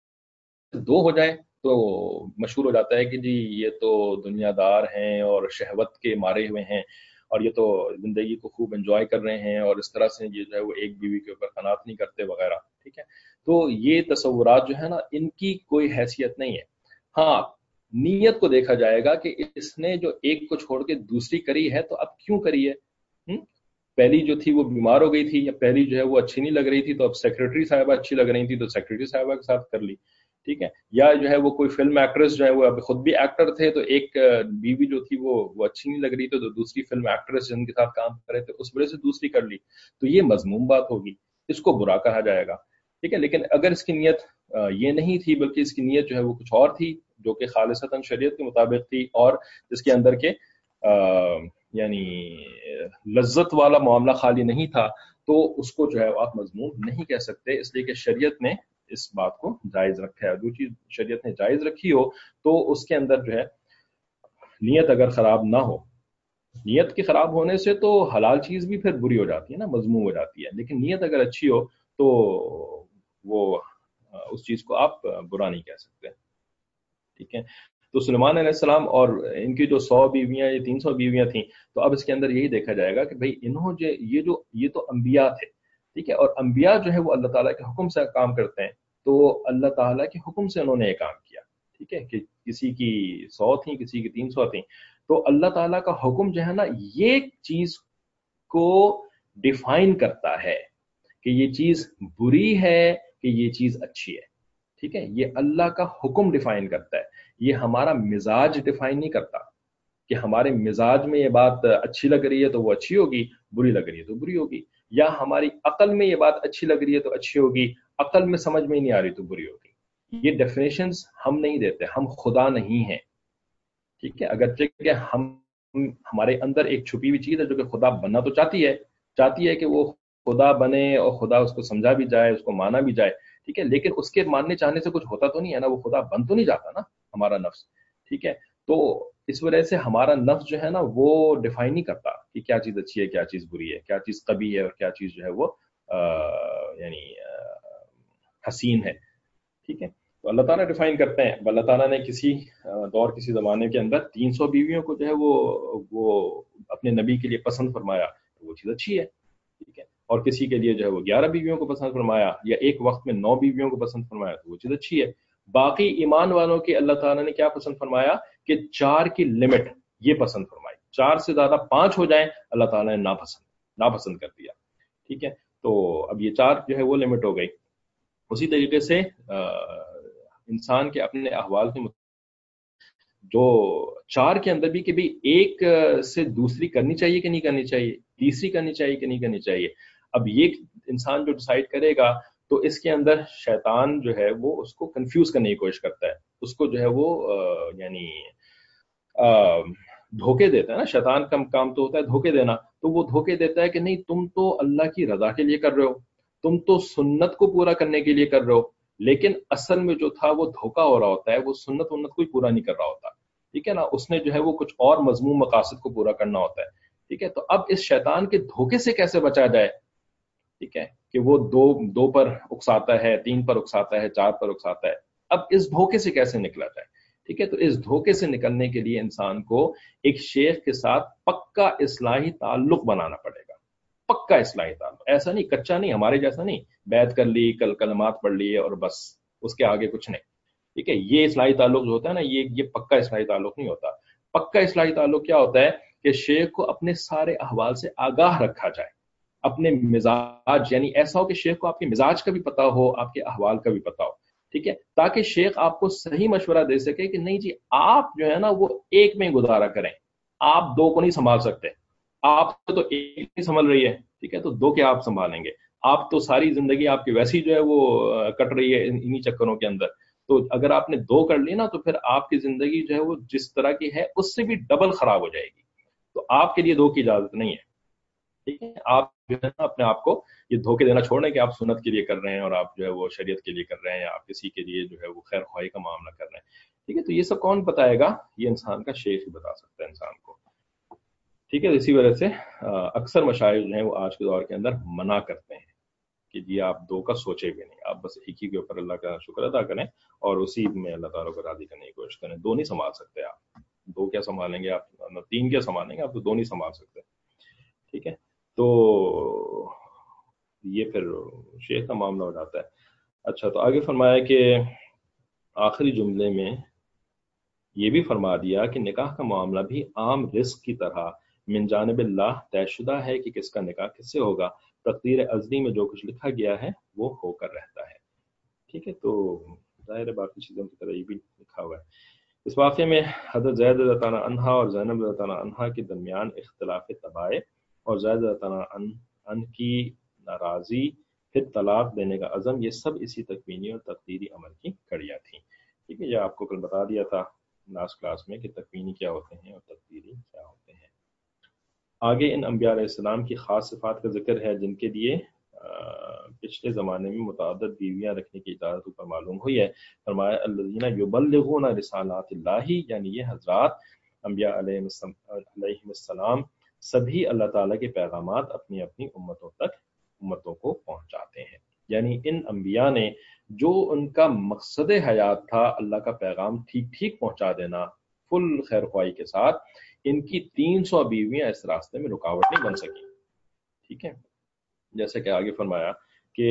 دو ہو جائے تو مشہور ہو جاتا ہے کہ جی یہ تو دنیا دار ہیں اور شہوت کے مارے ہوئے ہیں اور یہ تو زندگی کو خوب انجوائے کر رہے ہیں اور اس طرح سے یہ جو ہے وہ ایک بیوی کے اوپر قناعت نہیں کرتے وغیرہ، ٹھیک ہے۔ تو یہ تصورات جو ہے نا ان کی کوئی حیثیت نہیں ہے۔ ہاں، نیت کو دیکھا جائے گا کہ اس نے جو ایک کو چھوڑ کے دوسری کری ہے تو اب کیوں کری ہے، پہلی جو تھی وہ بیمار ہو گئی تھی یا پہلی جو ہے وہ اچھی نہیں لگ رہی تھی تو اب سیکرٹری صاحبہ اچھی لگ رہی تھی تو سیکرٹری صاحبہ کے ساتھ کر لی، ٹھیک ہے، یا جو ہے وہ کوئی فلم ایکٹریس جو ہے وہ اب خود بھی ایکٹر تھے تو ایک بیوی جو تھی وہ وہ اچھی نہیں لگ رہی تھی تو دوسری فلم ایکٹریس جن کے ساتھ کام کر رہے تھے اس وجہ سے دوسری کر لی، تو یہ مذموم بات ہوگی، اس کو برا کہا جائے گا، ٹھیک ہے۔ لیکن اگر اس کی نیت یہ نہیں تھی بلکہ اس کی نیت جو ہے وہ کچھ اور تھی جو کہ خالصتاً شریعت کے مطابق تھی اور جس کے اندر کے یعنی لذت والا معاملہ خالی نہیں تھا، تو اس کو جو ہے آپ مذموم نہیں کہہ سکتے، اس لیے کہ شریعت نے اس بات کو جائز رکھا ہے۔ جو چیز شریعت نے جائز رکھی ہو تو اس کے اندر جو ہے نیت اگر خراب نہ ہو، نیت کے خراب ہونے سے تو حلال چیز بھی پھر بری ہو جاتی ہے نا، مذموم ہو جاتی ہے، لیکن نیت اگر اچھی ہو تو وہ اس چیز کو آپ برا نہیں کہہ سکتے، ٹھیک ہے۔ تو سلیمان علیہ السلام اور ان کی جو سو بیویاں یا تین سو بیویاں تھیں، تو اب اس کے اندر یہی دیکھا جائے گا کہ بھئی انہوں جو یہ جو یہ تو انبیاء تھے، ٹھیک ہے، اور انبیاء جو ہے وہ اللہ تعالیٰ کے حکم سے کام کرتے ہیں، تو اللہ تعالیٰ کے حکم سے انہوں نے یہ کام کیا، ٹھیک ہے، کہ کسی کی سو تھیں کسی کی تین سو تھیں، تو اللہ تعالیٰ کا حکم جو ہے نا یہ چیز کو ڈیفائن کرتا ہے کہ یہ چیز بری ہے کہ یہ چیز اچھی ہے، ٹھیک ہے، یہ اللہ کا حکم ڈیفائن کرتا ہے، یہ ہمارا مزاج ڈیفائن نہیں کرتا کہ ہمارے مزاج میں یہ بات اچھی لگ رہی ہے تو وہ اچھی ہوگی، بری لگ رہی ہے تو بری ہوگی، یا ہماری عقل میں یہ بات اچھی لگ رہی ہے تو اچھی ہوگی، عقل میں سمجھ میں نہیں آ رہی تو بری ہوگی۔ یہ ڈیفینیشنز ہم نہیں دیتے، ہم خدا نہیں ہیں، ٹھیک ہے، اگرچہ کہ ہم ہمارے اندر ایک چھپی ہوئی چیز ہے جو کہ خدا بننا تو چاہتی ہے چاہتی ہے کہ وہ خدا بنے اور خدا اس کو سمجھا بھی جائے، اس کو مانا بھی جائے، ٹھیک ہے، لیکن اس کے ماننے چاہنے سے کچھ ہوتا تو نہیں ہے نا، وہ خدا بن تو نہیں جاتا نا ہمارا نفس، ٹھیک ہے۔ تو اس وجہ سے ہمارا نفس جو ہے نا وہ ڈیفائن نہیں کرتا کہ کیا چیز اچھی ہے کیا چیز بری ہے، کیا چیز قبیح ہے اور کیا چیز جو ہے وہ یعنی حسین ہے، ٹھیک ہے۔ تو اللہ تعالیٰ ڈیفائن کرتے ہیں، اللہ تعالیٰ نے کسی دور کسی زمانے کے اندر تین سو بیویوں کو جو ہے وہ وہ اپنے نبی کے لیے پسند فرمایا تو وہ چیز اچھی ہے، ٹھیک ہے، اور کسی کے لیے جو ہے وہ گیارہ بیویوں کو پسند فرمایا یا ایک وقت میں نو بیویوں کو پسند فرمایا تو وہ چیز اچھی ہے۔ باقی ایمان والوں کے اللہ تعالیٰ نے کیا پسند فرمایا کہ چار کی لمٹ یہ پسند فرمائی، چار سے زیادہ پانچ ہو جائیں اللہ تعالیٰ نے ناپسند ناپسند کر دیا، ٹھیک ہے۔ تو اب یہ چار جو ہے وہ لمٹ ہو گئی۔ اسی طریقے سے انسان کے اپنے احوال کے جو چار کے اندر بھی کہ بھی ایک سے دوسری کرنی چاہیے کہ نہیں کرنی چاہیے، تیسری کرنی چاہیے کہ نہیں کرنی چاہیے، اب یہ انسان جو ڈیسائیڈ کرے گا تو اس کے اندر شیطان جو ہے وہ اس کو کنفیوز کرنے کی کوشش کرتا ہے، اس کو جو ہے وہ یعنی دھوکے دیتا ہے نا، شیطان کا کام تو ہوتا ہے دھوکے دینا، تو وہ دھوکے دیتا ہے کہ نہیں تم تو اللہ کی رضا کے لیے کر رہے ہو، تم تو سنت کو پورا کرنے کے لیے کر رہے ہو، لیکن اصل میں جو تھا وہ دھوکا ہو رہا ہوتا ہے، وہ سنت ونت کوئی پورا نہیں کر رہا ہوتا، ٹھیک ہے نا, اس نے جو ہے وہ کچھ اور مضمون مقاصد کو پورا کرنا ہوتا ہے. ٹھیک ہے, تو اب اس شیطان کے دھوکے سے کیسے بچا جائے, ٹھیک ہے, کہ وہ دو دو پر اکساتا ہے, تین پر اکساتا ہے, چار پر اکساتا ہے, اب اس دھوکے سے کیسے نکلا جائے. ٹھیک ہے, تو اس دھوکے سے نکلنے کے لیے انسان کو ایک شیخ کے ساتھ پکا اصلاحی تعلق بنانا پڑے گا. پکا اصلاحی تعلق, ایسا نہیں کچا نہیں, ہمارے جیسا نہیں بیعت کر لی, کل کلمات پڑھ لیے اور بس اس کے آگے کچھ نہیں. ٹھیک ہے, یہ اصلاحی تعلق جو ہوتا ہے نا, یہ یہ پکا اصلاحی تعلق نہیں ہوتا. پکا اصلاحی تعلق کیا ہوتا ہے کہ شیخ کو اپنے سارے احوال سے آگاہ رکھا جائے, اپنے مزاج, یعنی ایسا ہو کہ شیخ کو آپ کے مزاج کا بھی پتا ہو, آپ کے احوال کا بھی پتا ہو. ٹھیک ہے, تاکہ شیخ آپ کو صحیح مشورہ دے سکے کہ نہیں جی آپ جو ہے نا وہ ایک میں گزارا کریں, آپ دو کو نہیں سنبھال سکتے, آپ تو ایک نہیں سنبھل رہی ہے. ٹھیک ہے, تو دو کے آپ سنبھالیں گے, آپ تو ساری زندگی آپ کی ویسی جو ہے وہ کٹ رہی ہے انہی چکروں کے اندر. تو اگر آپ نے دو کر لی نا تو پھر آپ کی زندگی جو ہے وہ جس طرح کی ہے اس سے بھی ڈبل خراب ہو جائے گی. تو آپ کے لیے دو کی اجازت نہیں ہے. ٹھیک ہے, آپ جو ہے نا اپنے آپ کو یہ دھوکے دینا چھوڑیں کہ آپ سنت کے لیے کر رہے ہیں اور آپ جو ہے وہ شریعت کے لیے کر رہے ہیں, یا آپ کسی کے لیے جو ہے وہ خیر خواہی کا معاملہ کر رہے ہیں. ٹھیک ہے, تو یہ سب کون بتائے گا, یہ انسان کا شیخ ہی بتا سکتا ہے انسان کو. ٹھیک ہے, اسی وجہ سے اکثر مشاہیر جو ہیں وہ آج کے دور کے اندر منع کرتے ہیں کہ جی آپ دو کا سوچے بھی نہیں, آپ بس ایک ہی کے اوپر اللہ کا شکر ادا کریں اور اسی میں اللہ تعالیٰ کو راضی کرنے کی کوشش کریں. دو نہیں سنبھال سکتے آپ, دو کیا سنبھالیں گے آپ, تین کیا سنبھالیں گے آپ, تو دو نہیں سنبھال سکتے. ٹھیک ہے, تو یہ پھر شیخ کا معاملہ ہو جاتا ہے. اچھا, تو آگے فرمایا کہ آخری جملے میں یہ بھی فرما دیا کہ نکاح کا معاملہ بھی عام رزق کی طرح من جانب اللہ طے شدہ ہے کہ کس کا نکاح کس سے ہوگا. تقدیر ازلی میں جو کچھ لکھا گیا ہے وہ ہو کر رہتا ہے. ٹھیک ہے, تو ظاہر باقی چیزوں کی طرح یہ بھی لکھا ہوا ہے. اس واقعے میں حضرت زید رضی اللہ عنہا اور زینب رضی اللہ عنہا کے درمیان اختلاف طبائع اور زید رضی اللہ عنہ کی ناراضی, پھر طلاق دینے کا عزم, یہ سب اسی تکوینی اور تقدیری عمل کی کڑیاں تھیں. ٹھیک ہے, یہ آپ کو کل بتا دیا تھا لاسٹ کلاس میں کہ تکوینی کیا ہوتے ہیں اور تقدیری کیا ہوتے ہیں. آگے ان انبیاء علیہ السلام کی خاص صفات کا ذکر ہے جن کے لیے پچھلے زمانے میں متعدد بیویاں رکھنے کی اجازت اوپر معلوم ہوئی ہے. فرمایا الذین یبلغون رسالات اللہ, یعنی یہ حضرات انبیاء علیہ السلام سبھی اللہ تعالیٰ کے پیغامات اپنی اپنی امتوں تک امتوں کو پہنچاتے ہیں. یعنی ان انبیاء نے جو ان کا مقصد حیات تھا اللہ کا پیغام ٹھیک ٹھیک پہنچا دینا فل خیر خواہی کے ساتھ, ان کی تین سو بیویاں اس راستے میں رکاوٹ نہیں بن سکی. ٹھیک ہے, جیسے کہ آگے فرمایا کہ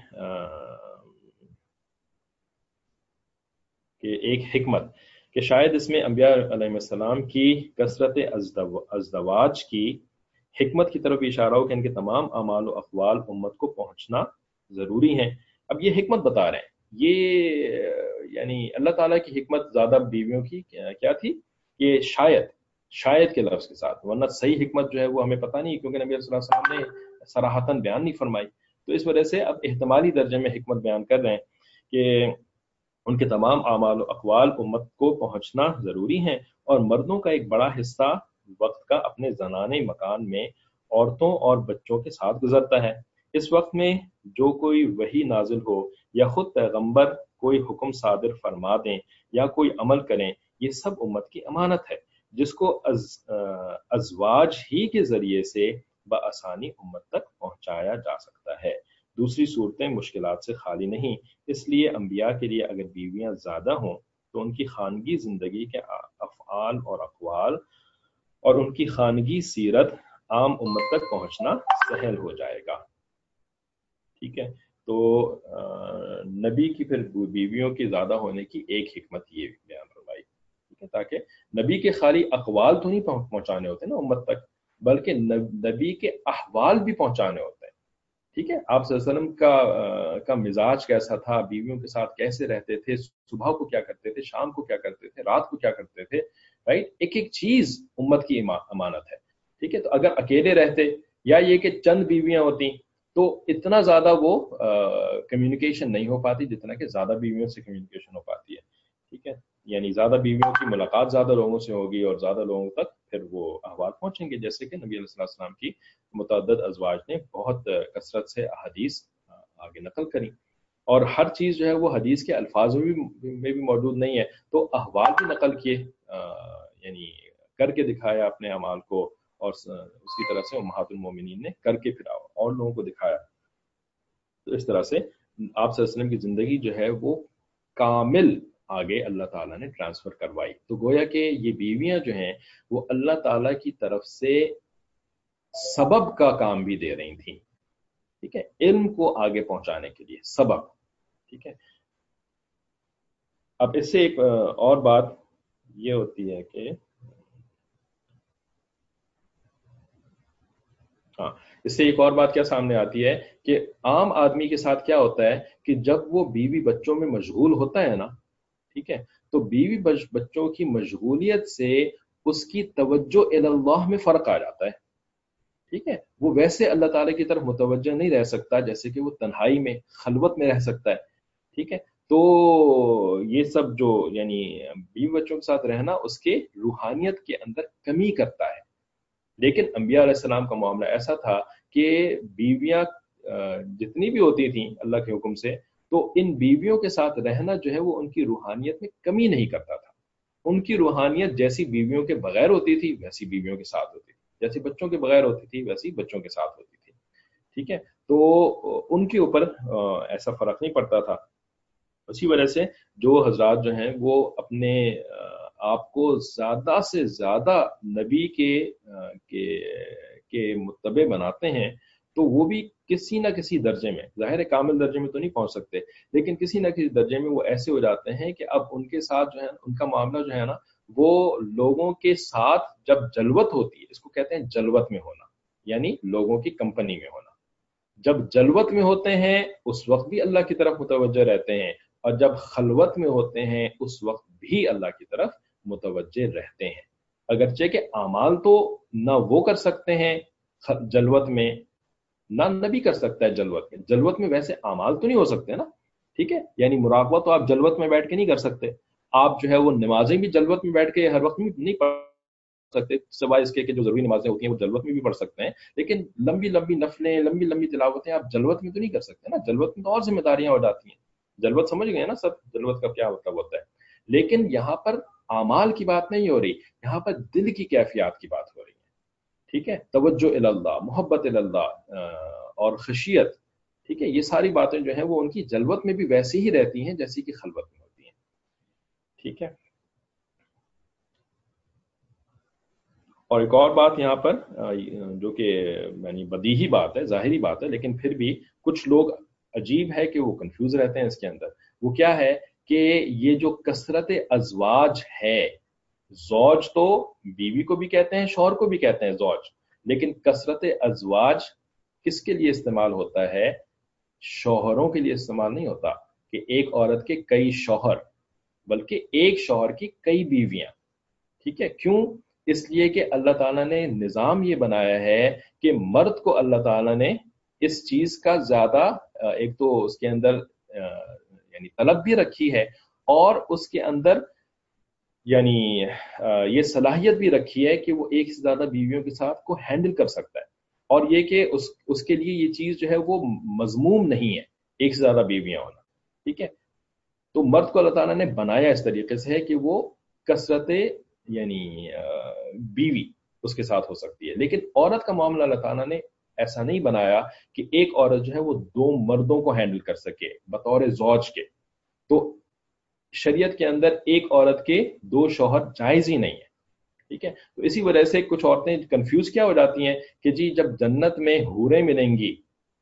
کہ ایک حکمت کہ شاید اس میں انبیاء علیہ السلام کی کثرت ازدواج کی حکمت کی طرف اشارہ ہو کہ ان کے تمام اعمال و اقوال امت کو پہنچنا ضروری ہیں. اب یہ حکمت بتا رہے ہیں, یہ یعنی اللہ تعالیٰ کی حکمت زیادہ بیویوں کی کیا تھی, یہ شاید شاید کے لفظ کے ساتھ, ورنہ صحیح حکمت جو ہے وہ ہمیں پتہ نہیں, کیونکہ نبی صلی اللہ علیہ وسلم نے صراحتاً بیان نہیں فرمائی. تو اس وجہ سے اب احتمالی درجے میں حکمت بیان کر رہے ہیں کہ ان کے تمام اعمال و اقوال امت کو پہنچنا ضروری ہیں, اور مردوں کا ایک بڑا حصہ وقت کا اپنے زنانے مکان میں عورتوں اور بچوں کے ساتھ گزرتا ہے. اس وقت میں جو کوئی وحی نازل ہو یا خود پیغمبر کوئی حکم صادر فرما دیں یا کوئی عمل کریں, یہ سب امت کی امانت ہے جس کو از ازواج ہی کے ذریعے سے بآسانی امت تک پہنچایا جا سکتا ہے. دوسری صورتیں مشکلات سے خالی نہیں, اس لیے انبیاء کے لیے اگر بیویاں زیادہ ہوں تو ان کی خانگی زندگی کے افعال اور اقوال اور ان کی خانگی سیرت عام امت تک پہنچنا سہل ہو جائے گا. ٹھیک ہے, تو نبی کی پھر بیویوں کی زیادہ ہونے کی ایک حکمت یہ بیان فرمائی, ٹھیک ہے, تاکہ نبی کے خالی اقوال تو نہیں پہنچانے ہوتے نا امت تک, بلکہ نبی کے احوال بھی پہنچانے ہوتے ہیں. ٹھیک ہے, آپ صلی اللہ علیہ وسلم کا کا مزاج کیسا تھا, بیویوں کے ساتھ کیسے رہتے تھے, صبح کو کیا کرتے تھے, شام کو کیا کرتے تھے, رات کو کیا کرتے تھے, رائٹ, ایک ایک چیز امت کی امانت ہے. ٹھیک ہے, تو اگر اکیلے رہتے یا یہ کہ چند بیویاں ہوتی تو اتنا زیادہ وہ کمیونیکیشن نہیں ہو پاتی جتنا کہ زیادہ بیویوں سے کمیونیکیشن ہو پاتی ہے. ٹھیک ہے, یعنی زیادہ بیویوں کی ملاقات زیادہ لوگوں سے ہوگی اور زیادہ لوگوں تک پھر وہ احوال پہنچیں گے, جیسے کہ نبی علیہ السلام کی متعدد ازواج نے بہت کثرت سے احادیث آگے نقل کری, اور ہر چیز جو ہے وہ حدیث کے الفاظ میں بھی میں بھی موجود نہیں ہے, تو احوال بھی نقل کیے یعنی کر کے دکھایا اپنے اعمال کو، اور اس کی طرح سے امہات المومنین نے کر کے پھر اور لوگوں کو دکھایا. تو اس طرح سے آپ صلی اللہ علیہ وسلم کی زندگی جو ہے وہ کامل آگے اللہ تعالیٰ نے ٹرانسفر کروائی. تو گویا کہ یہ بیویاں جو ہیں وہ اللہ تعالیٰ کی طرف سے سبب کا کام بھی دے رہی تھیں، ٹھیک ہے، علم کو آگے پہنچانے کے لیے سبب. ٹھیک ہے. اب اس سے ایک اور بات یہ ہوتی ہے کہ ہاں اس سے ایک اور بات کیا سامنے آتی ہے کہ عام آدمی کے ساتھ کیا ہوتا ہے کہ جب وہ بیوی بچوں میں مشغول ہوتا ہے نا، ٹھیک ہے، تو بیوی بچوں کی مشغولیت سے اس کی توجہ الی اللہ میں فرق آ جاتا ہے. ٹھیک ہے، وہ ویسے اللہ تعالیٰ کی طرف متوجہ نہیں رہ سکتا جیسے کہ وہ تنہائی میں خلوت میں رہ سکتا ہے. ٹھیک ہے. تو یہ سب جو یعنی بیوی بچوں کے ساتھ رہنا اس کے روحانیت کے اندر کمی کرتا ہے. لیکن انبیاء علیہ السلام کا معاملہ ایسا تھا کہ بیویاں جتنی بھی ہوتی تھیں اللہ کے حکم سے، تو ان بیویوں کے ساتھ رہنا جو ہے وہ ان کی روحانیت میں کمی نہیں کرتا تھا. ان کی روحانیت جیسی بیویوں کے بغیر ہوتی تھی ویسی بیویوں کے ساتھ ہوتی تھی، جیسی بچوں کے بغیر ہوتی تھی ویسی بچوں کے ساتھ ہوتی تھی. ٹھیک ہے. تو ان کے اوپر ایسا فرق نہیں پڑتا تھا. اسی وجہ سے جو حضرات جو ہیں وہ اپنے آپ کو زیادہ سے زیادہ نبی کے کے متبع بناتے ہیں، تو وہ بھی کسی نہ کسی درجے میں، ظاہر کامل درجے میں تو نہیں پہنچ سکتے، لیکن کسی نہ کسی درجے میں وہ ایسے ہو جاتے ہیں کہ اب ان کے ساتھ جو ہے ان کا معاملہ جو ہے نا وہ لوگوں کے ساتھ جب جلوت ہوتی ہے، اس کو کہتے ہیں جلوت میں ہونا، یعنی لوگوں کی کمپنی میں ہونا. جب جلوت میں ہوتے ہیں اس وقت بھی اللہ کی طرف متوجہ رہتے ہیں، اور جب خلوت میں ہوتے ہیں اس وقت بھی اللہ کی طرف متوجہ رہتے ہیں. اگرچہ کہ اعمال تو نہ وہ کر سکتے ہیں جلوت میں، نہ نبی کر سکتا ہے جلوت میں. جلوت میں ویسے اعمال تو نہیں ہو سکتے نا، ٹھیک ہے، یعنی مراقبہ تو آپ جلوت میں بیٹھ کے نہیں کر سکتے. آپ جو ہے وہ نمازیں بھی جلوت میں بیٹھ کے ہر وقت نہیں پڑھ سکتے، سوائے اس کے کہ جو ضروری نمازیں ہوتی ہیں وہ جلوت میں بھی پڑھ سکتے ہیں، لیکن لمبی لمبی نفلیں، لمبی لمبی تلاوتیں آپ جلوت میں تو نہیں کر سکتے نا. جلوت میں تو اور ذمہ داریاں ہو جاتی ہیں. جلوت سمجھ گئے نا سب، جلوت کا کیا مطلب ہوتا ہے. لیکن یہاں پر اعمال کی بات نہیں ہو رہی، یہاں پر دل کی کیفیات کی بات ہو رہی ہے. ٹھیک ہے، توجہ الی اللہ، محبت الی اللہ اور خشیت. ٹھیک ہے، یہ ساری باتیں جو ہیں وہ ان کی جلوت میں بھی ویسی ہی رہتی ہیں جیسی کہ خلوت میں ہوتی ہیں. ٹھیک ہے. اور ایک اور بات یہاں پر جو کہ یعنی بدیہی بات ہے، ظاہری بات ہے، لیکن پھر بھی کچھ لوگ عجیب ہے کہ وہ کنفیوز رہتے ہیں اس کے اندر. وہ کیا ہے کہ یہ جو کثرت ازواج ہے، زوج تو بیوی کو بھی کہتے ہیں شوہر کو بھی کہتے ہیں زوج، لیکن کثرت ازواج کس کے لیے استعمال ہوتا ہے؟ شوہروں کے لیے استعمال نہیں ہوتا کہ ایک عورت کے کئی شوہر، بلکہ ایک شوہر کی کئی بیویاں. ٹھیک ہے. کیوں؟ اس لیے کہ اللہ تعالیٰ نے نظام یہ بنایا ہے کہ مرد کو اللہ تعالیٰ نے اس چیز کا زیادہ ایک تو اس کے اندر یعنی طلب بھی رکھی ہے، اور اس کے اندر یعنی یہ صلاحیت بھی رکھی ہے کہ وہ ایک سے زیادہ بیویوں کے ساتھ کو ہینڈل کر سکتا ہے. اور یہ کہ اس اس کے لیے یہ چیز جو ہے وہ مذموم نہیں ہے ایک سے زیادہ بیویاں ہونا. ٹھیک ہے. تو مرد کو اللہ تعالیٰ نے بنایا اس طریقے سے ہے کہ وہ کثرت یعنی بیوی اس کے ساتھ ہو سکتی ہے. لیکن عورت کا معاملہ اللہ تعالیٰ نے ایسا نہیں بنایا کہ ایک عورت جو ہے وہ دو مردوں کو ہینڈل کر سکے بطور زوج کے. تو شریعت کے اندر ایک عورت کے دو شوہر جائز ہی نہیں ہے. ٹھیک ہے. تو اسی وجہ سے کچھ عورتیں کنفیوز کیا ہو جاتی ہیں کہ جی جب جنت میں حوریں ملیں گی،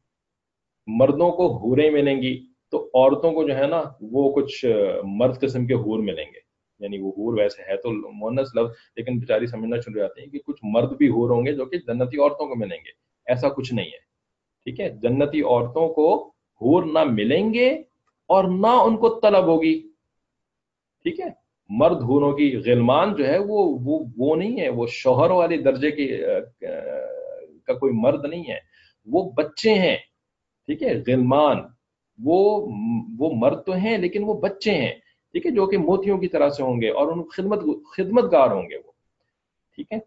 مردوں کو حوریں ملیں گی، تو عورتوں کو جو ہے نا وہ کچھ مرد قسم کے حور ملیں گے. یعنی وہ حور ویسے ہے تو مونس لفظ، لیکن بیچاری سمجھنا شروع جاتے ہیں کہ کچھ مرد بھی حور ہوں گے جو کہ جنتی عورتوں کو ملیں گے. ایسا کچھ نہیں ہے. ٹھیک ہے. جنتی عورتوں کو حور نہ ملیں گے اور نہ ان کو طلب ہوگی. ٹھیک ہے. مرد حوروں کی غلمان جو ہے وہ وہ وہ نہیں ہے، وہ شوہر والے درجے کی کا کوئی مرد نہیں ہے، وہ بچے ہیں. ٹھیک ہے. غلمان وہ وہ مرد تو ہیں لیکن وہ بچے ہیں. ٹھیک ہے. جو کہ موتیوں کی طرح سے ہوں گے اور ان خدمت خدمت گار ہوں گے وہ. ٹھیک ہے.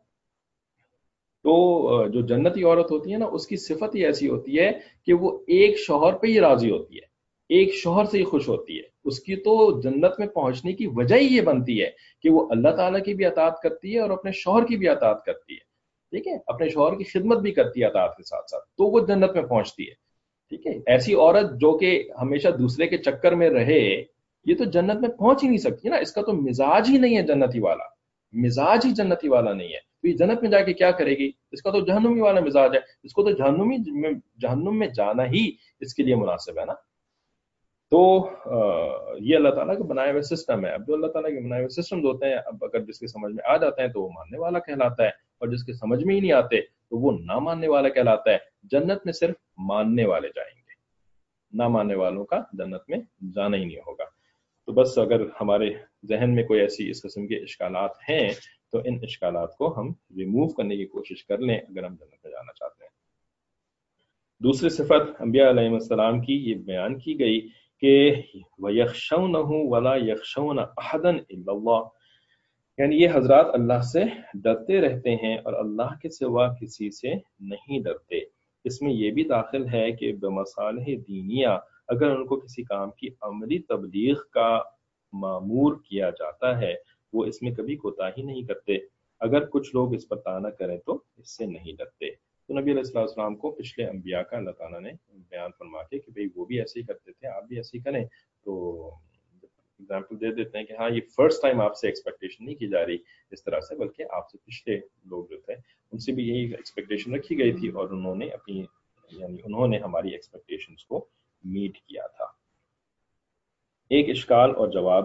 تو جو جنتی عورت ہوتی ہے نا اس کی صفت ہی ایسی ہوتی ہے کہ وہ ایک شوہر پہ ہی راضی ہوتی ہے. ایک شوہر سے ہی خوش ہوتی ہے، اس کی تو جنت میں پہنچنے کی وجہ ہی یہ بنتی ہے کہ وہ اللہ تعالیٰ کی بھی اطاعت کرتی ہے اور اپنے شوہر کی بھی اطاعت کرتی ہے، ٹھیک ہے، اپنے شوہر کی خدمت بھی کرتی ہے اطاعت کے ساتھ ساتھ، تو وہ جنت میں پہنچتی ہے، ٹھیک ہے۔ ایسی عورت جو کہ ہمیشہ دوسرے کے چکر میں رہے، یہ تو جنت میں پہنچ ہی نہیں سکتی نا، اس کا تو مزاج ہی نہیں ہے جنتی والا، مزاج ہی جنتی والا نہیں ہے، تو یہ جنت میں جا کے کیا کرے گی؟ اس کا تو جہنمی والا مزاج ہے، اس کو تو جہنمی میں جہنم میں جانا ہی اس کے لیے مناسب ہے نا۔ تو یہ اللہ تعالیٰ کے بنائے ہوئے سسٹم ہے۔ اب جو اللہ تعالیٰ کے بنائے ہوئے سسٹمز ہوتے ہیں، اب اگر جس کے سمجھ میں آ جاتے ہیں تو وہ ماننے والا کہلاتا ہے، اور جس کے سمجھ میں ہی نہیں آتے تو وہ نہ ماننے والا کہلاتا ہے۔ جنت میں صرف ماننے والے جائیں گے، نہ ماننے والوں کا جنت میں جانا ہی نہیں ہوگا۔ تو بس اگر ہمارے ذہن میں کوئی ایسی اس قسم کے اشکالات ہیں تو ان اشکالات کو ہم ریموو کرنے کی کوشش کر لیں اگر ہم جنت میں جانا چاہتے ہیں۔ دوسری صفت انبیاء علیہ السلام کی یہ بیان کی گئی کہ وَيَخْشَوْنَهُ وَلَا يَخْشَوْنَ أَحَدًا إِلَّا اللَّهُ، یعنی یہ حضرات اللہ سے ڈرتے رہتے ہیں اور اللہ کے سوا کسی سے نہیں ڈرتے۔ اس میں یہ بھی داخل ہے کہ بمصالح دینیہ اگر ان کو کسی کام کی عملی تبلیغ کا مامور کیا جاتا ہے، وہ اس میں کبھی کوتاہی نہیں کرتے۔ اگر کچھ لوگ اس پر طعنہ کریں تو اس سے نہیں ڈرتے۔ تو نبی علیہ السلام السلام کو پچھلے انبیاء کا اللہ تعالیٰ نے بیان فرما کے کہ بھئی وہ بھی ایسے ہی کرتے تھے، آپ بھی ایسے ہی کریں، تو اگزامپل دے دیتے ہیں کہ ہاں یہ فرسٹ ٹائم آپ سے ایکسپیکٹیشن نہیں کی جا رہی اس طرح سے، بلکہ آپ سے پچھلے لوگ جو تھے ان سے بھی یہی ایکسپیکٹیشن رکھی گئی تھی، اور انہوں نے اپنی یعنی انہوں نے ہماری ایکسپیکٹیشنز کو میٹ کیا تھا۔ ایک اشکال اور جواب،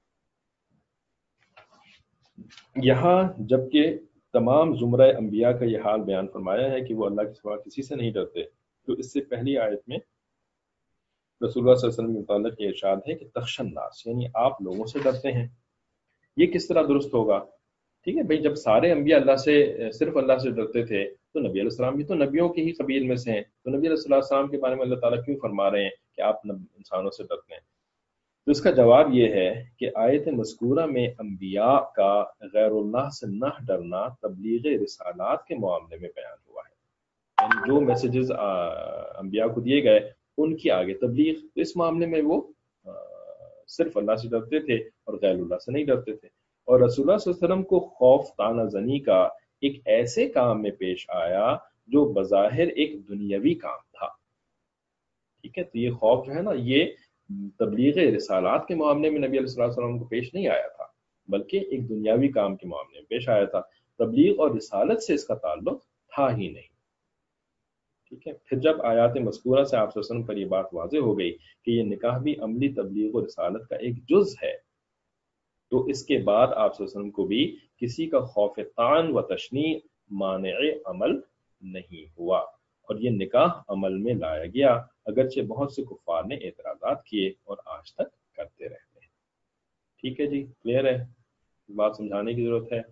یہاں جبکہ تمام زمرہ انبیاء کا یہ حال بیان فرمایا ہے کہ وہ اللہ کے سوا کسی سے نہیں ڈرتے، تو اس سے پہلی آیت میں رسول اللہ صلی اللہ علیہ وسلم کے متعلق یہ ارشاد ہے کہ تخشى الناس، یعنی آپ لوگوں سے ڈرتے ہیں۔ یہ کس طرح درست ہوگا؟ ٹھیک ہے بھئی، جب سارے انبیاء اللہ سے صرف اللہ سے ڈرتے تھے تو نبی علیہ السلام بھی تو نبیوں کے ہی قبیل میں سے ہیں، تو نبی علیہ السلام کے بارے میں اللہ تعالیٰ کیوں فرما رہے ہیں کہ آپ انسانوں سے ڈرتے ہیں؟ تو اس کا جواب یہ ہے کہ آیت مذکورہ میں انبیاء کا غیر اللہ سے نہ ڈرنا تبلیغ رسالات کے معاملے میں بیان ہوا ہے، یعنی جو میسیجز انبیاء کو دیے گئے ان کی آگے تبلیغ، تو اس معاملے میں وہ صرف اللہ سے ڈرتے تھے اور غیر اللہ سے نہیں ڈرتے تھے۔ اور رسول اللہ صلی اللہ علیہ وسلم کو خوف طعنہ زنی کا ایک ایسے کام میں پیش آیا جو بظاہر ایک دنیاوی کام تھا، ٹھیک ہے، تو یہ خوف جو ہے نا، یہ تبلیغ رسالات کے معاملے میں نبی علیہ الصلوۃ والسلام کو پیش نہیں آیا تھا، بلکہ ایک دنیاوی کام کے معاملے میں پیش آیا تھا۔ تبلیغ اور رسالت سے اس کا تعلق تھا ہی نہیں، ٹھیک ہے۔ پھر جب آیات مذکورہ سے آپ صلی اللہ علیہ وسلم پر یہ بات واضح ہو گئی کہ یہ نکاح بھی عملی تبلیغ و رسالت کا ایک جز ہے، تو اس کے بعد آپ صلی اللہ علیہ وسلم کو بھی کسی کا خوف طعن و تشنیع مانع عمل نہیں ہوا، اور یہ نکاح عمل میں لایا گیا، اگرچہ بہت سے کفار نے اعتراضات کیے اور آج تک کرتے رہتے ہیں۔ ٹھیک ہے جی، کلیئر ہے؟ بات سمجھانے کی ضرورت ہے؟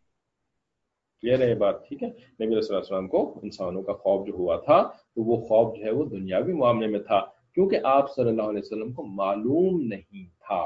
کلیئر ہے یہ بات؟ ٹھیک ہے۔ نبی علیہ الصلوۃ والسلام کو انسانوں کا خوف جو ہوا تھا تو وہ خوف جو ہے وہ دنیاوی معاملے میں تھا، کیونکہ آپ صلی اللہ علیہ وسلم کو معلوم نہیں تھا۔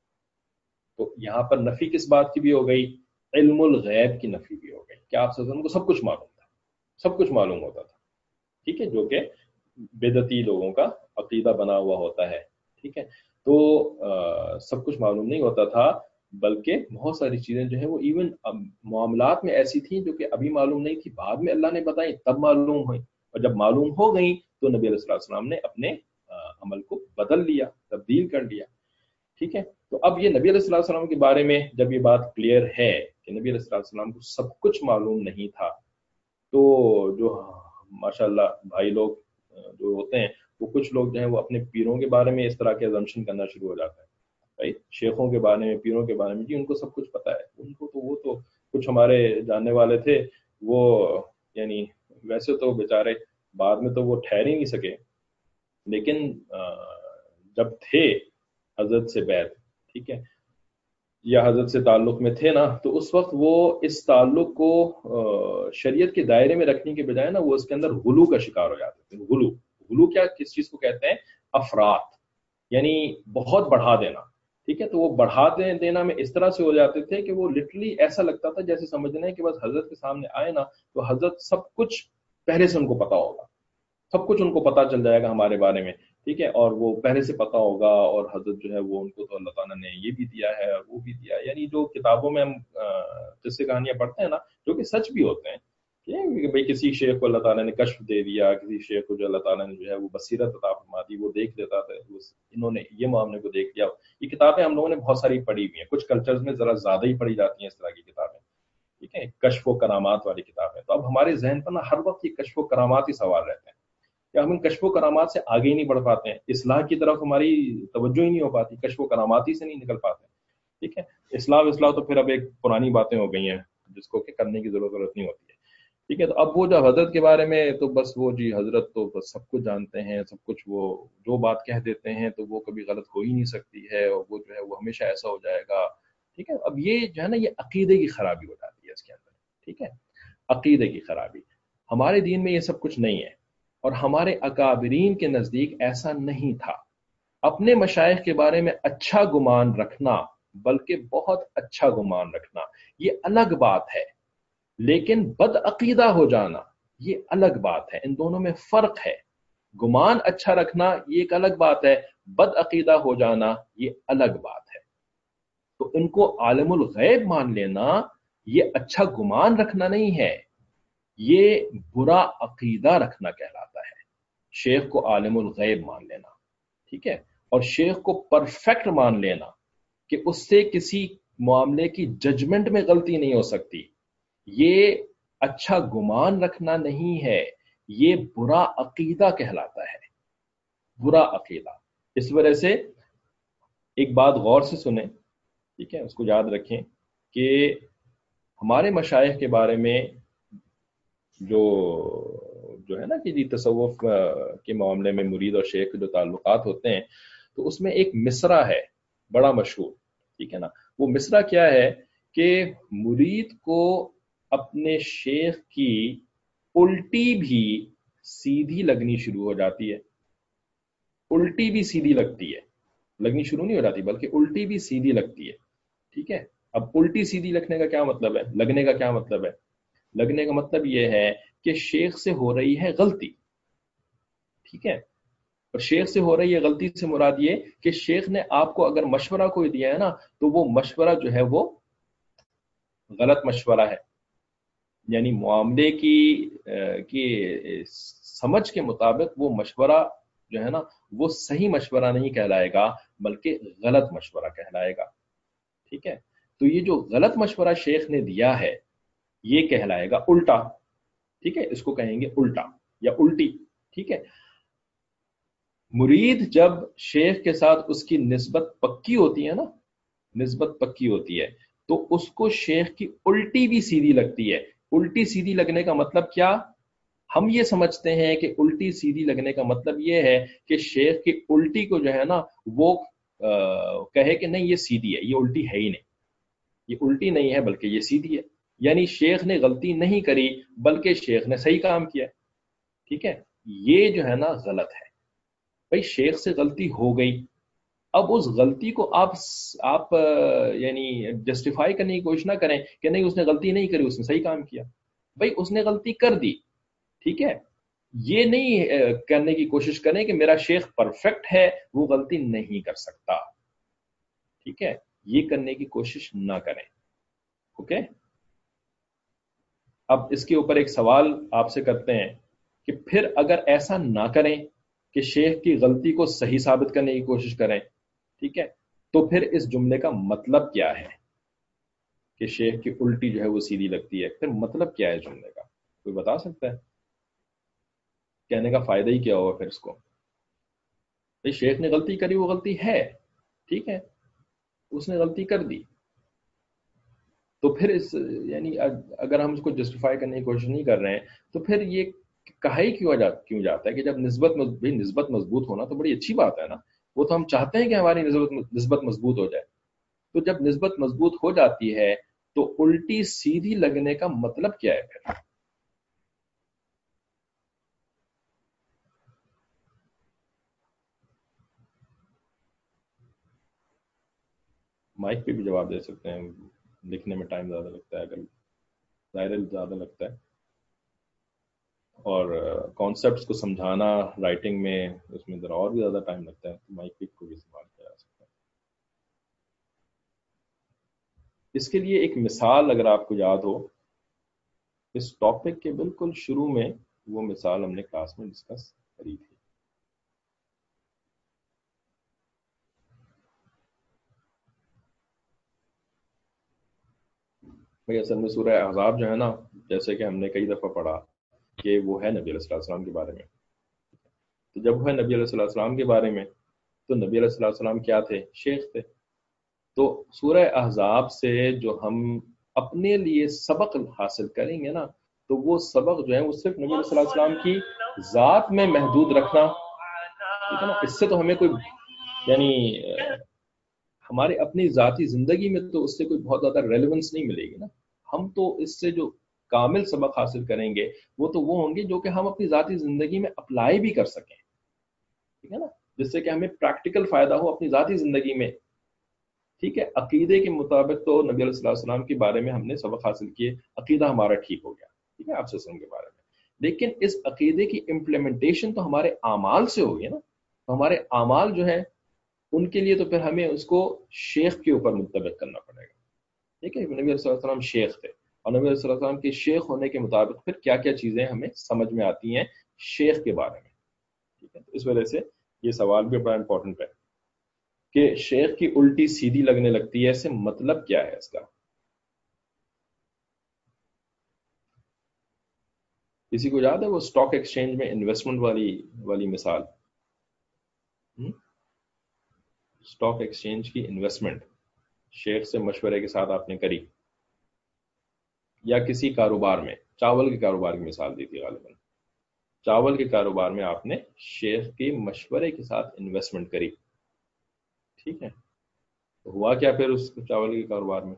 تو یہاں پر نفی کس بات کی بھی ہو گئی؟ علم الغیب کی نفی بھی ہو گئی کہ آپ صلی اللہ علیہ وسلم کو سب کچھ معلوم تھا، سب کچھ معلوم ہوتا تھا، ٹھیک ہے، جو کہ بدعتی لوگوں کا عقیدہ بنا ہوا ہوتا ہے، ٹھیک ہے۔ تو آ, سب کچھ معلوم نہیں ہوتا تھا، بلکہ بہت ساری چیزیں جو ہیں وہ ایون معاملات میں ایسی تھیں جو کہ ابھی معلوم نہیں تھی، بعد میں اللہ نے بتائی تب معلوم ہوئی، اور جب معلوم ہو گئیں تو نبی علیہ الصلوۃ والسلام نے اپنے عمل کو بدل لیا، تبدیل کر لیا، ٹھیک ہے۔ تو اب یہ نبی علیہ الصلوۃ والسلام کے بارے میں جب یہ بات کلیئر ہے کہ نبی علیہ الصلوۃ والسلام کو سب کچھ معلوم نہیں تھا، تو جو ماشاء اللہ بھائی لوگ جو ہوتے ہیں وہ کچھ لوگ جو ہیں وہ اپنے پیروں کے بارے میں اس طرح کے assumption کرنا شروع ہو جاتا ہے، بھائی شیخوں کے بارے میں، پیروں کے بارے میں، جی ان کو سب کچھ پتہ ہے، ان کو تو وہ تو کچھ ہمارے جاننے والے تھے، وہ یعنی ویسے تو بیچارے بعد میں تو وہ ٹھہر ہی نہیں سکے، لیکن جب تھے حضرت سے بیعت، ٹھیک ہے، یا حضرت سے تعلق میں تھے نا، تو اس وقت وہ اس تعلق کو شریعت کے دائرے میں رکھنے کے بجائے نا وہ اس کے اندر غلو کا شکار ہو جاتے تھے۔ غلو غلو کیا کس چیز کو کہتے ہیں؟ افراط، یعنی بہت بڑھا دینا، ٹھیک ہے۔ تو وہ بڑھا دینا میں اس طرح سے ہو جاتے تھے کہ وہ لٹرلی ایسا لگتا تھا جیسے سمجھنا ہے کہ بس حضرت کے سامنے آئے نا تو حضرت سب کچھ پہلے سے ان کو پتا ہوگا، سب کچھ ان کو پتا چل جائے گا ہمارے بارے میں، ٹھیک ہے، اور وہ پہلے سے پتا ہوگا، اور حضرت جو ہے وہ ان کو تو اللہ تعالیٰ نے یہ بھی دیا ہے اور وہ بھی دیا ہے، یعنی جو کتابوں میں ہم قصے کہانیاں پڑھتے ہیں نا، جو کہ سچ بھی ہوتے ہیں کہ بھئی کسی شیخ کو اللہ تعالیٰ نے کشف دے دیا، کسی شیخ کو جو اللہ تعالیٰ نے جو ہے وہ بصیرت عطا فرما دی، وہ دیکھ لیتا تھا، انہوں نے یہ معاملے کو دیکھ لیا. یہ کتابیں ہم لوگوں نے بہت ساری پڑھی ہوئی ہیں، کچھ کلچرز میں ذرا زیادہ ہی پڑھی جاتی ہیں اس طرح کی کتابیں، ٹھیک ہے، کشف و کرامات والی کتابیں. تو اب ہمارے ذہن پر نا ہر وقت یہ کشف و کرامات ہی سوال رہتے ہیں کہ ہم ان کشف و کرامات سے آگے ہی نہیں بڑھ پاتے ہیں، اصلاح کی طرف ہماری توجہ ہی نہیں ہو پاتی، کشف و کرامات ہی سے نہیں نکل پاتے ہیں. ٹھیک ہے، اصلاح اصلاح تو پھر اب ایک پرانی باتیں ہو گئی ہیں جس کو کہ کرنے کی ضرورت نہیں ہوتی ہے. ٹھیک ہے، تو اب وہ جو حضرت کے بارے میں تو بس وہ جی حضرت تو بس سب کچھ جانتے ہیں، سب کچھ، وہ جو بات کہہ دیتے ہیں تو وہ کبھی غلط ہو ہی نہیں سکتی ہے، اور وہ جو ہے وہ ہمیشہ ایسا ہو جائے گا. ٹھیک ہے، اب یہ جو ہے نا یہ عقیدے کی خرابی ہو جاتی ہے اس کے اندر. ٹھیک ہے، عقیدے کی خرابی. ہمارے دین میں یہ سب کچھ نہیں ہے، اور ہمارے اکابرین کے نزدیک ایسا نہیں تھا. اپنے مشائخ کے بارے میں اچھا گمان رکھنا، بلکہ بہت اچھا گمان رکھنا، یہ الگ بات ہے، لیکن بد عقیدہ ہو جانا یہ الگ بات ہے. ان دونوں میں فرق ہے. گمان اچھا رکھنا یہ ایک الگ بات ہے، بد عقیدہ ہو جانا یہ الگ بات ہے. تو ان کو عالم الغیب مان لینا یہ اچھا گمان رکھنا نہیں ہے، یہ برا عقیدہ رکھنا کہلاتا ہے. شیخ کو عالم الغیب مان لینا، ٹھیک ہے، اور شیخ کو پرفیکٹ مان لینا کہ اس سے کسی معاملے کی ججمنٹ میں غلطی نہیں ہو سکتی، یہ اچھا گمان رکھنا نہیں ہے، یہ برا عقیدہ کہلاتا ہے. برا عقیدہ. اس وجہ سے ایک بات غور سے سنیں، ٹھیک ہے، اس کو یاد رکھیں کہ ہمارے مشائخ کے بارے میں جو جو ہے نا کہ جی تصوف کے معاملے میں مرید اور شیخ کے جو تعلقات ہوتے ہیں، تو اس میں ایک مصرع ہے بڑا مشہور. ٹھیک ہے نا، وہ مصرع کیا ہے کہ مرید کو اپنے شیخ کی الٹی بھی سیدھی لگنی شروع ہو جاتی ہے. الٹی بھی سیدھی لگتی ہے، لگنی شروع نہیں ہو جاتی بلکہ الٹی بھی سیدھی لگتی ہے. ٹھیک ہے، اب الٹی سیدھی لگنے کا کیا مطلب ہے، لگنے کا کیا مطلب ہے؟ لگنے کا مطلب یہ ہے کہ شیخ سے ہو رہی ہے غلطی. ٹھیک ہے، اور شیخ سے ہو رہی ہے غلطی سے مراد یہ کہ شیخ نے آپ کو اگر مشورہ کوئی دیا ہے نا تو وہ مشورہ جو ہے وہ غلط مشورہ ہے. یعنی معاملے کی کی سمجھ کے مطابق وہ مشورہ جو ہے نا وہ صحیح مشورہ نہیں کہلائے گا بلکہ غلط مشورہ کہلائے گا. ٹھیک ہے، تو یہ جو غلط مشورہ شیخ نے دیا ہے یہ کہلائے گا الٹا. ٹھیک ہے، اس کو کہیں گے الٹا یا الٹی. ٹھیک ہے، مرید جب شیخ کے ساتھ اس کی نسبت پکی ہوتی ہے نا، نسبت پکی ہوتی ہے تو اس کو شیخ کی الٹی بھی سیدھی لگتی ہے. الٹی سیدھی لگنے کا مطلب کیا؟ ہم یہ سمجھتے ہیں کہ الٹی سیدھی لگنے کا مطلب یہ ہے کہ شیخ کی الٹی کو جو ہے نا وہ کہے کہ نہیں یہ سیدھی ہے، یہ الٹی ہے ہی نہیں، یہ الٹی نہیں ہے بلکہ یہ سیدھی ہے. یعنی شیخ نے غلطی نہیں کری بلکہ شیخ نے صحیح کام کیا. ٹھیک ہے، یہ جو ہے نا غلط ہے. بھائی شیخ سے غلطی ہو گئی، اب اس غلطی کو آپ آپ یعنی جسٹیفائی کرنے کی کوشش نہ کریں کہ نہیں اس نے غلطی نہیں کری، اس نے صحیح کام کیا. بھائی اس نے غلطی کر دی، ٹھیک ہے، یہ نہیں کرنے کی کوشش کریں کہ میرا شیخ پرفیکٹ ہے وہ غلطی نہیں کر سکتا. ٹھیک ہے، یہ کرنے کی کوشش نہ کریں. اوکے، اب اس کے اوپر ایک سوال آپ سے کرتے ہیں کہ پھر اگر ایسا نہ کریں کہ شیخ کی غلطی کو صحیح ثابت کرنے کی کوشش کریں، ٹھیک ہے، تو پھر اس جملے کا مطلب کیا ہے کہ شیخ کی الٹی جو ہے وہ سیدھی لگتی ہے؟ پھر مطلب کیا ہے جملے کا؟ کوئی بتا سکتا ہے؟ کہنے کا فائدہ ہی کیا ہوگا پھر اس کو؟ بھائی شیخ نے غلطی کری، وہ غلطی ہے، ٹھیک ہے، اس نے غلطی کر دی، تو پھر اس یعنی اگر ہم اس کو جسٹیفائی کرنے کی کوشش نہیں کر رہے ہیں تو پھر یہ کہا ہی کیوں جا کیوں جاتا ہے کہ جب نسبت بھی نسبت مضبوط ہونا تو بڑی اچھی بات ہے نا، وہ تو ہم چاہتے ہیں کہ ہماری نسبت نسبت مضبوط ہو جائے. تو جب نسبت مضبوط ہو جاتی ہے تو الٹی سیدھی لگنے کا مطلب کیا ہے پھر؟ مائک پہ بھی جواب دے سکتے ہیں، لکھنے میں ٹائم زیادہ لگتا ہے، اگر ظاہر زیادہ لگتا ہے. اور کانسیپٹس کو سمجھانا رائٹنگ میں اس میں ذرا اور بھی زیادہ ٹائم لگتا ہے، تو مائک پک کو بھی استعمال کیا جا سکتا ہے. اس کے لیے ایک مثال اگر آپ کو یاد ہو، اس ٹاپک کے بالکل شروع میں وہ مثال ہم نے کلاس میں ڈسکس کری تھی. بھائی اصل میں سورہ احزاب جو ہے نا، جیسے کہ ہم نے کئی دفعہ پڑھا کہ وہ ہے نبی علیہ السلام کے بارے میں. تو جب وہ ہے نبی علیہ السلام کے بارے میں، تو نبی علیہ السلام کیا تھے؟ شیخ تھے. تو سورہ احزاب سے جو ہم اپنے لیے سبق حاصل کریں گے نا، تو وہ سبق جو ہے وہ صرف نبی علیہ السلام کی ذات میں محدود رکھنا، ٹھیک ہے نا. اس سے تو ہمیں کوئی یعنی ہمارے اپنی ذاتی زندگی میں تو اس سے کوئی بہت زیادہ ریلیونس نہیں ملے گی نا. ہم تو اس سے جو کامل سبق حاصل کریں گے وہ تو وہ ہوں گے جو کہ ہم اپنی ذاتی زندگی میں اپلائی بھی کر سکیں، ٹھیک ہے نا، جس سے کہ ہمیں پریکٹیکل فائدہ ہو اپنی ذاتی زندگی میں. ٹھیک ہے، عقیدے کے مطابق تو نبی علیہ السلام کے بارے میں ہم نے سبق حاصل کیے، عقیدہ ہمارا ٹھیک ہو گیا، ٹھیک ہے، آپ سے کے بارے میں. لیکن اس عقیدے کی امپلیمنٹیشن تو ہمارے اعمال سے ہوگی نا. تو ہمارے اعمال جو ہے ان کے لیے تو پھر ہمیں اس کو شیخ کے اوپر منطبق کرنا پڑے گا. ٹھیک ہے، نبی علیہ السلام شیخ تھے، اور نبی علیہ السلام کے شیخ ہونے کے مطابق پھر کیا کیا چیزیں ہمیں سمجھ میں آتی ہیں شیخ کے بارے میں. ٹھیک ہے، تو اس وجہ سے یہ سوال بھی بڑا امپورٹنٹ ہے کہ شیخ کی الٹی سیدھی لگنے لگتی ہے، اس سے مطلب کیا ہے اس کا. کسی کو یاد ہے وہ اسٹاک ایکسچینج میں انویسٹمنٹ والی والی مثال؟ اسٹاک ایکسچینج کی انویسٹمنٹ شیخ سے مشورے کے ساتھ آپ نے کری، یا کسی کاروبار میں، چاول کے کاروبار کی مثال دی تھی غالباً. چاول کے کاروبار میں آپ نے شیخ کے مشورے کے ساتھ انویسٹمنٹ کری، ٹھیک ہے. تو ہوا کیا پھر اس چاول کے کاروبار میں؟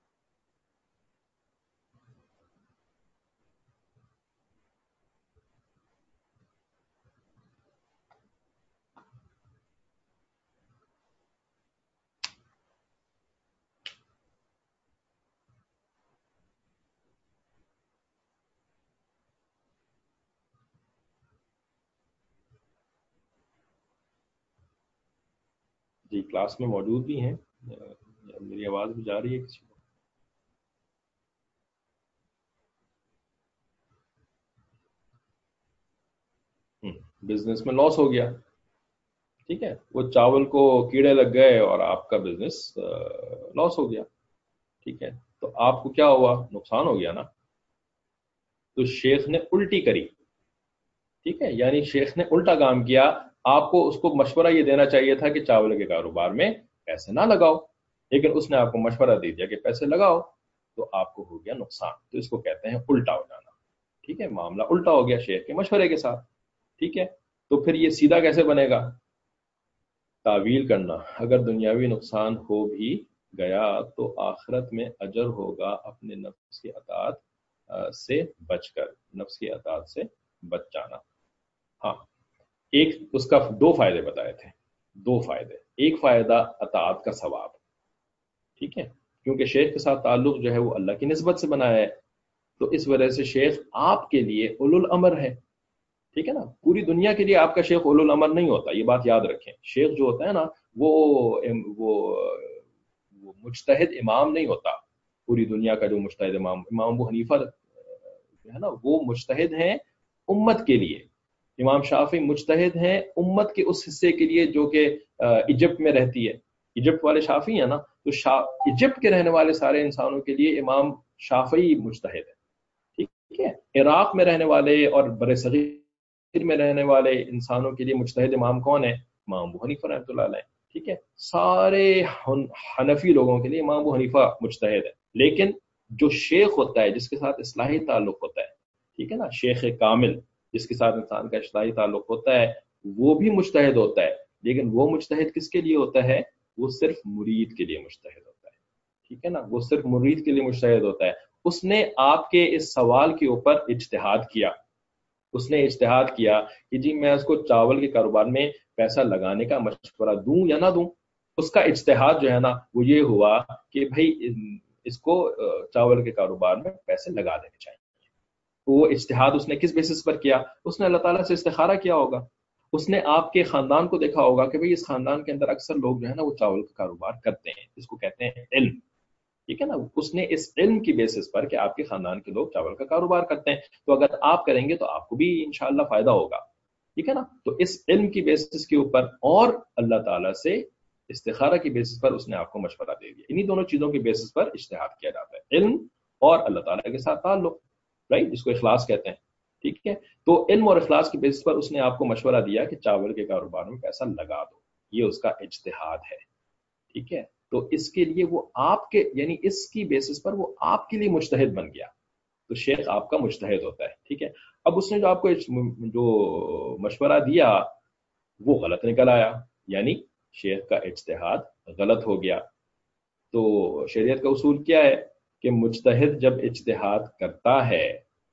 جی کلاس میں موجود بھی ہیں، میری آواز بھی جا رہی ہے کسی کو؟ بزنس میں لاس ہو گیا، ٹھیک ہے، وہ چاول کو کیڑے لگ گئے اور آپ کا بزنس لاس ہو گیا، ٹھیک ہے. تو آپ کو کیا ہوا؟ نقصان ہو گیا نا. تو شیخ نے الٹی کری، ٹھیک ہے، یعنی شیخ نے الٹا کام کیا. آپ کو اس کو مشورہ یہ دینا چاہیے تھا کہ چاول کے کاروبار میں پیسے نہ لگاؤ، لیکن اس نے آپ کو مشورہ دے دیا کہ پیسے لگاؤ، تو آپ کو ہو گیا نقصان. تو اس کو کہتے ہیں الٹا ہو جانا، ٹھیک ہے، معاملہ الٹا ہو گیا شیخ کے مشورے کے ساتھ، ٹھیک ہے. تو پھر یہ سیدھا کیسے بنے گا؟ تعویل کرنا. اگر دنیاوی نقصان ہو بھی گیا تو آخرت میں اجر ہوگا اپنے نفس کی اطاعت سے بچ کر، نفس کی اطاعت سے بچ جانا. ہاں، ایک اس کا دو فائدے بتائے تھے، دو فائدے. ایک فائدہ اطاعت کا ثواب، ٹھیک ہے، کیونکہ شیخ کے ساتھ تعلق جو ہے وہ اللہ کی نسبت سے بنایا ہے، تو اس وجہ سے شیخ آپ کے لیے اولو الامر ہے، ٹھیک ہے نا. پوری دنیا کے لیے آپ کا شیخ اولو الامر نہیں ہوتا، یہ بات یاد رکھیں. شیخ جو ہوتا ہے نا وہ وہ وہ مجتہد امام نہیں ہوتا. پوری دنیا کا جو مجتہد امام امام ابو حنیفہ جو ہے نا وہ مجتہد ہیں امت کے لیے. امام شافعی مجتہد ہیں امت کے اس حصے کے لیے جو کہ ایجپٹ میں رہتی ہے. ایجپٹ والے شافعی ہیں نا، تو شا... ایجپٹ کے رہنے والے سارے انسانوں کے لیے امام شافعی مجتہد ہے، ٹھیک ہے. عراق میں رہنے والے اور برصغیر میں رہنے والے انسانوں کے لیے مجتہد امام کون ہے؟ امام ابو حنیفہ رحمۃ اللہ علیہ، ٹھیک ہے. سارے حنفی لوگوں کے لیے امام ابو حنیفہ مجتہد ہے. لیکن جو شیخ ہوتا ہے جس کے ساتھ اصلاحی تعلق ہوتا ہے، ٹھیک ہے نا، شیخ کامل جس کے ساتھ انسان کا اصلاحی تعلق ہوتا ہے، وہ بھی مجتہد ہوتا ہے. لیکن وہ مجتہد کس کے لیے ہوتا ہے؟ وہ صرف مرید کے لیے مجتہد ہوتا ہے، ٹھیک ہے نا، وہ صرف مرید کے لیے مجتہد ہوتا ہے. اس نے آپ کے اس سوال کے اوپر اجتہاد کیا، اس نے اجتہاد کیا کہ جی میں اس کو چاول کے کاروبار میں پیسہ لگانے کا مشورہ دوں یا نہ دوں. اس کا اجتہاد جو ہے نا وہ یہ ہوا کہ بھائی اس کو چاول کے کاروبار میں پیسے لگا دینے چاہیے. وہ اجتہاد اس نے کس بیسس پر کیا؟ اس نے اللہ تعالیٰ سے استخارہ کیا ہوگا، اس نے آپ کے خاندان کو دیکھا ہوگا کہ بھئی اس خاندان کے اندر اکثر لوگ جو ہے نا وہ چاول کا کاروبار کرتے ہیں، اس کو کہتے ہیں علم، ٹھیک ہے نا. اس نے اس علم کی بیسس پر کہ آپ کے خاندان کے لوگ چاول کا کاروبار کرتے ہیں، تو اگر آپ کریں گے تو آپ کو بھی انشاءاللہ فائدہ ہوگا، ٹھیک ہے نا. تو اس علم کی بیسس کے اوپر اور اللہ تعالیٰ سے استخارہ کی بیسس پر اس نے آپ کو مشورہ دے دیا. انہی دونوں چیزوں کی بیسس پر اجتہاد کیا جاتا ہے، علم اور اللہ تعالیٰ کے ساتھ تعلق، رائٹ، جس کو اخلاص کہتے ہیں، ٹھیک ہے. تو علم اور اخلاص کی بیسس پر اس نے آپ کو مشورہ دیا کہ چاول کے کاروبار میں پیسہ لگا دو، یہ اس کا اجتہاد ہے، ٹھیک ہے. تو اس کے لیے وہ آپ کے یعنی اس کی بیسس پر وہ آپ کے لیے مجتہد بن گیا. تو شیخ آپ کا مجتہد ہوتا ہے، ٹھیک ہے. اب اس نے جو آپ کو جو مشورہ دیا وہ غلط نکل آیا، یعنی شیخ کا اجتہاد غلط ہو گیا. تو شریعت کا اصول کیا ہے کہ مجتہد جب اجتہاد کرتا ہے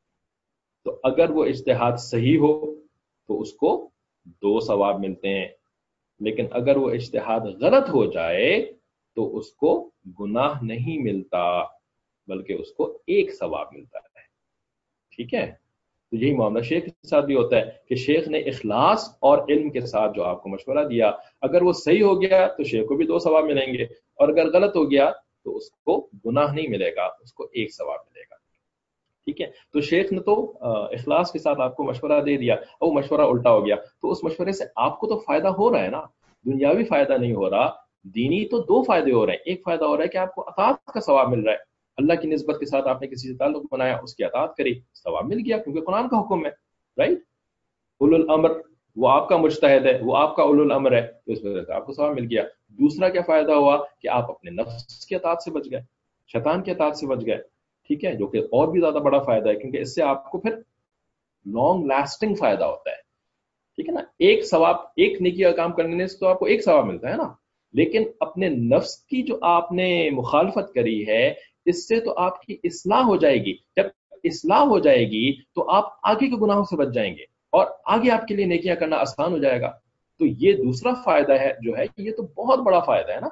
تو اگر وہ اجتہاد صحیح ہو تو اس کو دو ثواب ملتے ہیں، لیکن اگر وہ اجتہاد غلط ہو جائے تو اس کو گناہ نہیں ملتا بلکہ اس کو ایک ثواب ملتا ہے، ٹھیک ہے. تو یہی معاملہ شیخ کے ساتھ بھی ہوتا ہے کہ شیخ نے اخلاص اور علم کے ساتھ جو آپ کو مشورہ دیا، اگر وہ صحیح ہو گیا تو شیخ کو بھی دو ثواب ملیں گے، اور اگر غلط ہو گیا تو اس کو گناہ نہیں ملے گا، اس کو ایک ثواب ملے گا، ٹھیک ہے. تو شیخ نے تو اخلاص کے ساتھ آپ کو مشورہ دے دیا اور وہ مشورہ الٹا ہو گیا، تو اس مشورے سے آپ کو تو فائدہ ہو رہا ہے نا، دنیاوی فائدہ نہیں ہو رہا، دینی تو دو فائدے ہو رہے ہیں. ایک فائدہ ہو رہا ہے کہ آپ کو اطاعت کا ثواب مل رہا ہے، اللہ کی نسبت کے ساتھ آپ نے کسی سے تعلق بنایا، اس کی اطاعت کری، ثواب مل گیا کیونکہ قرآن کا حکم ہے، رائٹ. اولو الامر، وہ آپ کا مجتہد ہے، وہ آپ کا اولو الامر ہے، تو اس وجہ سے آپ کو ثواب مل گیا. دوسرا کیا فائدہ ہوا کہ آپ اپنے نفس کی اطاعت سے بچ گئے، شیطان کی اطاعت سے بچ گئے، ٹھیک ہے، جو کہ اور بھی زیادہ بڑا فائدہ ہے کیونکہ اس سے آپ کو پھر لانگ لاسٹنگ فائدہ ہوتا ہے، ٹھیک ہے نا. ایک ثواب، ایک نیکی کا کام کرنے سے تو آپ کو ایک ثواب ملتا ہے نا، لیکن اپنے نفس کی جو آپ نے مخالفت کری ہے اس سے تو آپ کی اصلاح ہو جائے گی. جب اصلاح ہو جائے گی تو آپ آگے کے گناہوں سے بچ جائیں گے اور آگے آپ کے لیے نیکیاں کرنا آسان ہو جائے گا. تو یہ دوسرا فائدہ ہے جو ہے، یہ تو بہت بڑا فائدہ ہے نا.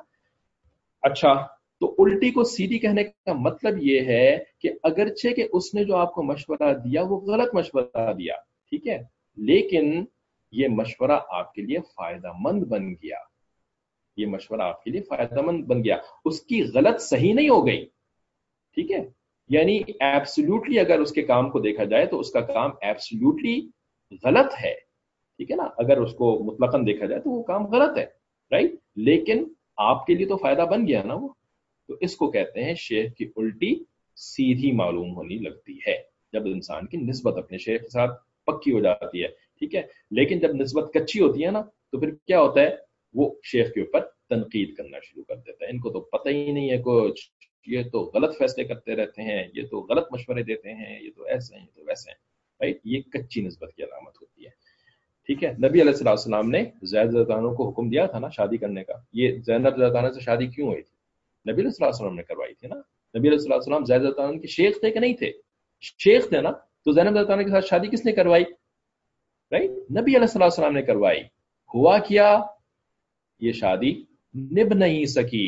اچھا، تو الٹی کو سیدھی کہنے کا مطلب یہ ہے کہ اگرچہ کہ اس نے جو آپ کو مشورہ دیا وہ غلط مشورہ دیا، ٹھیک ہے، لیکن یہ مشورہ آپ کے لیے فائدہ مند بن گیا، یہ مشورہ آپ کے لیے فائدہ مند بن گیا، اس کی غلط صحیح نہیں ہو گئی، ٹھیک ہے. یعنی ایبسلیوٹلی اگر اس کے کام کو دیکھا جائے تو اس کا کام ایبسلیوٹلی غلط ہے، ٹھیک ہے نا. اگر اس کو مطلقاً دیکھا جائے تو وہ کام غلط ہے، رائٹ، لیکن آپ کے لیے تو فائدہ بن گیا نا وہ. تو اس کو کہتے ہیں شیخ کی الٹی سیدھی معلوم ہونی لگتی ہے، جب انسان کی نسبت اپنے شیخ کے ساتھ پکی ہو جاتی ہے، ٹھیک ہے. لیکن جب نسبت کچی ہوتی ہے نا تو پھر کیا ہوتا ہے، وہ شیخ کے اوپر تنقید کرنا شروع کر دیتا ہے. ان کو تو پتہ ہی نہیں ہے کچھ، یہ تو غلط فیصلے کرتے رہتے ہیں، یہ تو غلط مشورے دیتے ہیں، یہ تو ایسے ہیں، یہ تو ویسے ہیں، رائٹ. یہ کچی نسبت کی علامت ہوتی ہے، ٹھیک ہے. نبی علیہ الصلوۃ والسلام نے زید رضی اللہ عنہ کو حکم دیا تھا نا شادی کرنے کا. یہ زینب رضی اللہ عنہ سے شادی کیوں ہوئی تھی؟ نبی علیہ الصلوۃ والسلام نے کروائی تھی نا. نبی علیہ الصلوۃ والسلام زید رضی اللہ عنہ کے شیخ تھے کہ نہیں تھے؟ شیخ تھے نا. تو زینب رضی اللہ عنہ کے ساتھ شادی کس نے کروائی؟ رائٹ، نبی علیہ الصلوۃ والسلام نے کروائی. ہوا کیا، یہ شادی نبھ نہیں سکی،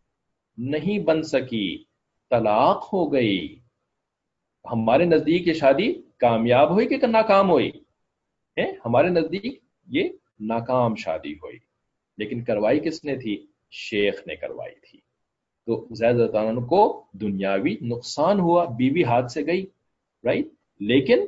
نہیں بن سکی، طلاق ہو گئی. ہمارے نزدیک یہ شادی کامیاب ہوئی کہ ناکام ہوئی؟ ہمارے نزدیک یہ ناکام شادی ہوئی، لیکن کروائی کس نے تھی؟ شیخ نے کروائی تھی. تو زید رضی اللہ عنہ کو دنیاوی نقصان ہوا، بیوی ہاتھ سے گئی، رائٹ، لیکن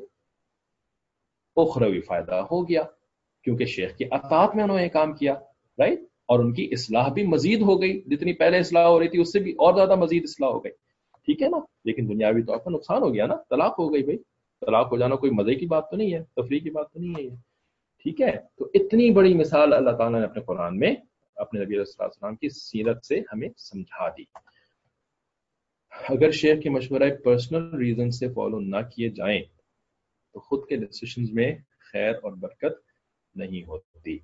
اخروی فائدہ ہو گیا کیونکہ شیخ کی اطاعت میں انہوں نے کام کیا، رائٹ، اور ان کی اصلاح بھی مزید ہو گئی، جتنی پہلے اصلاح ہو رہی تھی اس سے بھی اور زیادہ مزید اصلاح ہو گئی، ٹھیک ہے نا. لیکن دنیاوی طور پر نقصان ہو گیا نا، طلاق ہو گئی. بھائی طلاق ہو جانا کوئی مزے کی بات تو نہیں ہے، تفریح کی بات تو نہیں ہے یہ، ٹھیک ہے. تو اتنی بڑی مثال اللہ تعالیٰ نے اپنے قرآن میں اپنے نبی علیہ السلام کی سیرت سے ہمیں سمجھا دی. اگر شیخ کے مشورہ پرسنل ریزن سے فالو نہ کیے جائیں تو خود کے ڈیسیشنز میں خیر اور برکت نہیں ہوتی.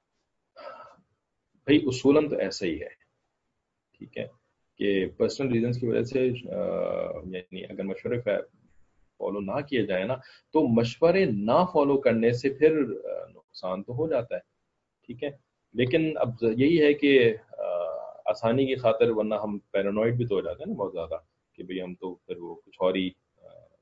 بھائی اصولاً تو ایسا ہی ہے، ٹھیک ہے، کہ پرسنل ریزنز کی وجہ سے یعنی اگر مشورے فالو نہ کیے جائے نا تو مشورے نہ فالو کرنے سے پھر نقصان تو ہو جاتا ہے، ٹھیک ہے. لیکن اب یہی ہے کہ آسانی کی خاطر، ورنہ ہم پیرانوائڈ بھی تو ہو جاتے ہیں نا بہت زیادہ کہ بھئی ہم تو پھر وہ کچھ اور ہی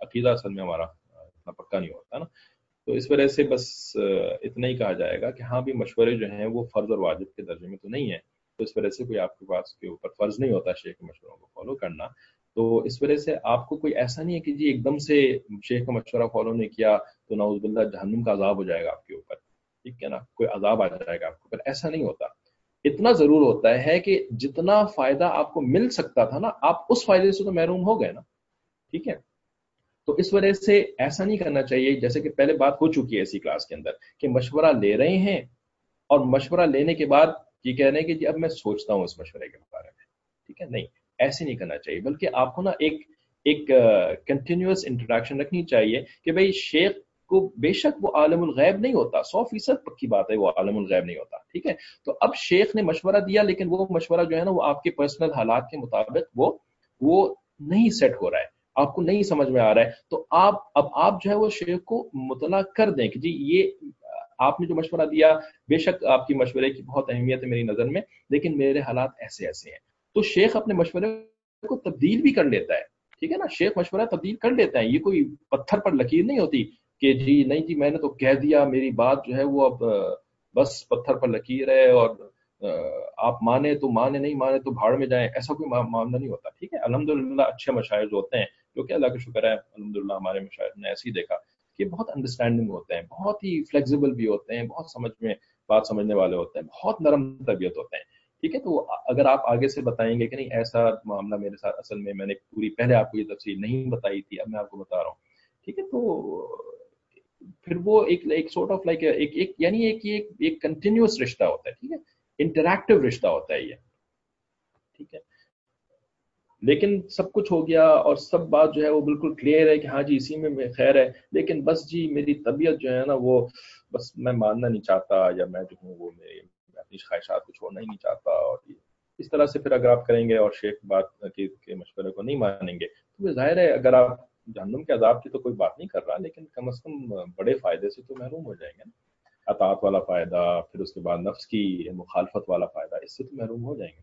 عقیدہ اصل میں ہمارا اتنا پکا نہیں ہوتا نا. تو اس وجہ سے بس اتنا ہی کہا جائے گا کہ ہاں بھی مشورے جو ہیں وہ فرض اور واجب کے درجے میں تو نہیں ہے. تو اس وجہ سے کوئی آپ کے پاس کے اوپر فرض نہیں ہوتا شیخ کے مشوروں کو فالو کرنا. تو اس وجہ سے آپ کو کوئی ایسا نہیں ہے کہ جی ایک دم سے شیخ کا مشورہ فالو نہیں کیا تو نعوذ باللہ جہنم کا عذاب ہو جائے گا آپ کے اوپر. ٹھیک ہے نا, کوئی عذاب آ جائے گا آپ کے اوپر, ایسا نہیں ہوتا. اتنا ضرور ہوتا ہے کہ جتنا فائدہ آپ کو مل سکتا تھا نا, آپ اس فائدے سے تو محروم ہو گئے نا. ٹھیک ہے, تو اس وجہ سے ایسا نہیں کرنا چاہیے, جیسے کہ پہلے بات ہو چکی ہے اسی کلاس کے اندر کہ مشورہ لے رہے ہیں اور مشورہ لینے کے بعد یہ کہہ رہے ہیں کہ جی اب میں سوچتا ہوں اس مشورے کے بارے میں. ٹھیک ہے, نہیں ایسے نہیں کرنا چاہیے, بلکہ آپ کو نا ایک ایک کنٹینیوس انٹریکشن رکھنی چاہیے کہ بھئی شیخ کو بے شک وہ عالم الغیب نہیں ہوتا, سو فیصد پکی بات ہے وہ عالم الغیب نہیں ہوتا. ٹھیک ہے, تو اب شیخ نے مشورہ دیا لیکن وہ مشورہ جو ہے نا وہ آپ کے پرسنل حالات کے مطابق وہ وہ نہیں سیٹ ہو رہا ہے, آپ کو نہیں سمجھ میں آ رہا ہے, تو آپ اب آپ جو ہے وہ شیخ کو مطلع کر دیں کہ جی یہ آپ نے جو مشورہ دیا بے شک آپ کی مشورے کی بہت اہمیت ہے میری نظر میں, لیکن میرے حالات ایسے ایسے ہیں. تو شیخ اپنے مشورے کو تبدیل بھی کر لیتا ہے. ٹھیک ہے نا, شیخ مشورہ تبدیل کر لیتا ہے, یہ کوئی پتھر پر لکیر نہیں ہوتی کہ جی نہیں جی میں نے تو کہہ دیا, میری بات جو ہے وہ اب بس پتھر پر لکیر ہے اور آپ مانے تو مانے, نہیں مانے تو بھاڑ میں جائیں, ایسا کوئی معاملہ نہیں ہوتا. ٹھیک ہے, الحمدللہ اچھے مشاہد ہوتے ہیں جو کہ اللہ کا شکر ہے الحمدللہ ہمارے مشاہد نے ایسے ہی دیکھا کہ بہت انڈرسٹینڈنگ ہوتے ہیں, بہت ہی فلیکسیبل بھی ہوتے ہیں, بہت سمجھ میں بات سمجھنے والے ہوتے ہیں, بہت نرم طبیعت ہوتے ہیں. ٹھیک ہے, تو اگر آپ آگے سے بتائیں گے کہ نہیں ایسا معاملہ میرے ساتھ اصل میں میں نے پوری پہلے آپ کو یہ تفصیل نہیں بتائی تھی, اب میں آپ کو بتا رہا ہوں. ٹھیک ہے, تو پھر وہ ایک ایک سورٹ آف لائک ایک یعنی ایک ایک کنٹینیوس رشتہ ہوتا ہے. ٹھیک ہے, انٹریکٹیو رشتہ ہوتا ہے یہ. ٹھیک ہے, لیکن سب کچھ ہو گیا اور سب بات جو ہے وہ بالکل کلیئر ہے کہ ہاں جی اسی میں خیر ہے, لیکن بس جی میری طبیعت جو ہے نا وہ بس میں ماننا نہیں چاہتا, یا میں جو ہوں وہ میرے اپنی خواہشات کو چھوڑنا ہی نہیں چاہتا, اور اس طرح سے پھر اگر آپ کریں گے اور شیخ بات کے مشورے کو نہیں مانیں گے تو ظاہر ہے اگر آپ جہنم کے عذاب کی تو کوئی بات نہیں کر رہا, لیکن کم از کم بڑے فائدے سے تو محروم ہو جائیں گے نا. اطاعت والا فائدہ, پھر اس کے بعد نفس کی مخالفت والا فائدہ, اس سے تو محروم ہو جائیں گے.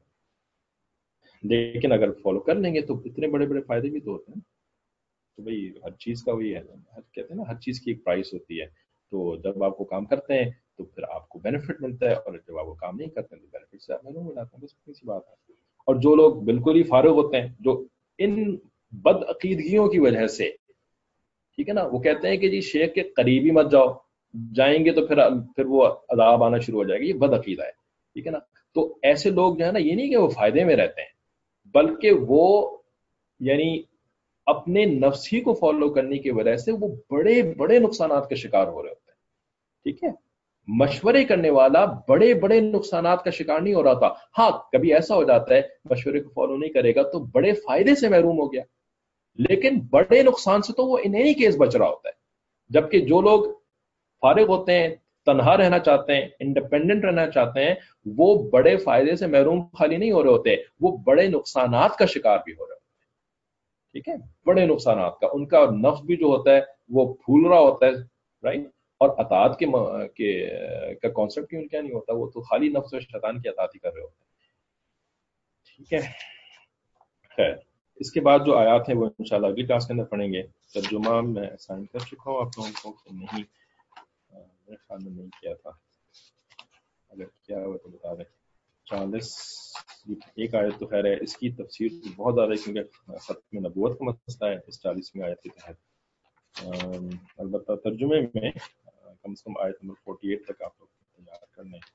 لیکن اگر فالو کر لیں گے تو اتنے بڑے بڑے فائدے بھی تو ہوتے ہیں. تو بھئی ہر چیز کا وہی ہے, کہتے ہیں نا ہر چیز کی ایک پرائس ہوتی ہے. تو جب آپ وہ کام کرتے ہیں تو پھر آپ کو بینیفٹ ملتا ہے, اور جب آپ وہ کام نہیں کرتے ہیں تو بینیفٹ سے آپ محروم ہو جاتے ہیں. بس اتنی سی بات ہے. اور جو لوگ بالکل ہی فارغ ہوتے ہیں, جو ان بد عقیدگیوں کی وجہ سے, ٹھیک ہے نا, وہ کہتے ہیں کہ جی شیخ کے قریب ہی مت جاؤ, جائیں گے تو پھر پھر وہ عذاب آنا شروع ہو جائے گا, یہ بد عقیدہ ہے. ٹھیک ہے نا, تو ایسے لوگ جو ہے نا یہ نہیں کہ وہ فائدے میں رہتے ہیں, بلکہ وہ یعنی اپنے نفس ہی کو فالو کرنے کی وجہ سے وہ بڑے بڑے نقصانات کا شکار ہو رہے ہوتے ہیں. ٹھیک ہے, مشورے کرنے والا بڑے بڑے نقصانات کا شکار نہیں ہو رہا تھا. ہاں کبھی ایسا ہو جاتا ہے مشورے کو فالو نہیں کرے گا تو بڑے فائدے سے محروم ہو گیا, لیکن بڑے نقصان سے تو وہ ان اینی کیس بچ رہا ہوتا ہے. جبکہ جو لوگ فارغ ہوتے ہیں, تنہا رہنا چاہتے ہیں, انڈیپینڈنٹ رہنا چاہتے ہیں, وہ بڑے فائدے سے محروم خالی نہیں ہو رہے ہوتے, وہ بڑے نقصانات کا شکار بھی ہو رہے ہوتے ہیں. ٹھیک ہے, بڑے نقصانات کا, ان کا نفس بھی جو ہوتا ہے وہ پھول رہا ہوتا ہے, رائٹ. اور اطاعت کے کے کا کانسیپٹ کیوں کیا نہیں ہوتا, وہ تو خالی نفس و شیطان کی اطاعت ہی کر رہے ہوتے ہیں. ٹھیک ہے, خیر اس کے بعد جو آیات ہیں وہ انشاءاللہ اگلی کلاس کے اندر پڑھیں گے. ترجمہ میں سائن کر چکا ہوں آپ لوگوں کو کہ نہیں, میرے خیال میں نہیں کیا تھا, اگر کیا ہوا تو بتا دیں. چالیس ایک آیت تو خیر ہے, اس کی تفسیر بہت زیادہ ہے کیونکہ ختم نبوت کا مسئلہ ہے اس چالیسویں آیت کے تحت. البتہ ترجمے میں کم سے کم آیت نمبر فورٹی ایٹ تک آپ لوگ تیار کر لیں,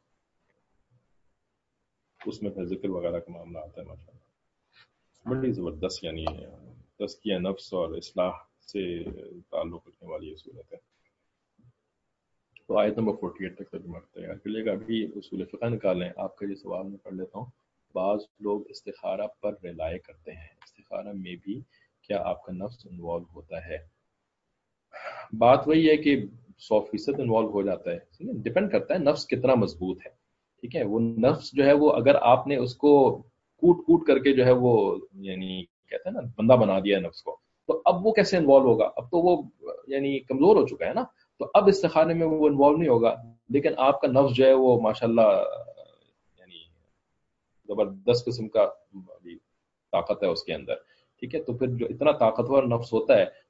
اس میں پھر ذکر وغیرہ کا معاملہ آتا ہے. ماشاء اللہ بڑی زبردست, یعنی تزکیہ نفس اور اصلاح سے تعلق رکھنے والی یہ صورت ہے. تو آیت نمبر فورٹی ایٹ تک ترجمہ تیار کر لیے گا. ابھی اصول فقہ نکال لیں, آپ کا یہ سوال میں پڑھ لیتا ہوں. بعض لوگ استخارہ پر رلائے کرتے ہیں, استخارہ میں بھی کیا آپ کا نفس انوالو ہوتا ہے؟ بات وہی ہے کہ سو فیصد انوالو ہو جاتا ہے, ڈپینڈ کرتا ہے نفس کتنا مضبوط ہے. ٹھیک ہے, وہ نفس جو ہے وہ اگر آپ نے اس کو کوٹ کوٹ کر کے جو ہے وہ یعنی کہتے ہیں نا بندہ بنا دیا ہے نفس کو, تو اب وہ کیسے انوالو ہوگا؟ اب تو وہ یعنی کمزور ہو چکا ہے نا, تو اب استخارے میں وہ انوالو نہیں ہوگا. لیکن آپ کا نفس جو ہے وہ ماشاءاللہ یعنی زبردست قسم کا طاقت ہے اس کے اندر. ٹھیک ہے, تو پھر جو اتنا طاقتور نفس ہوتا ہے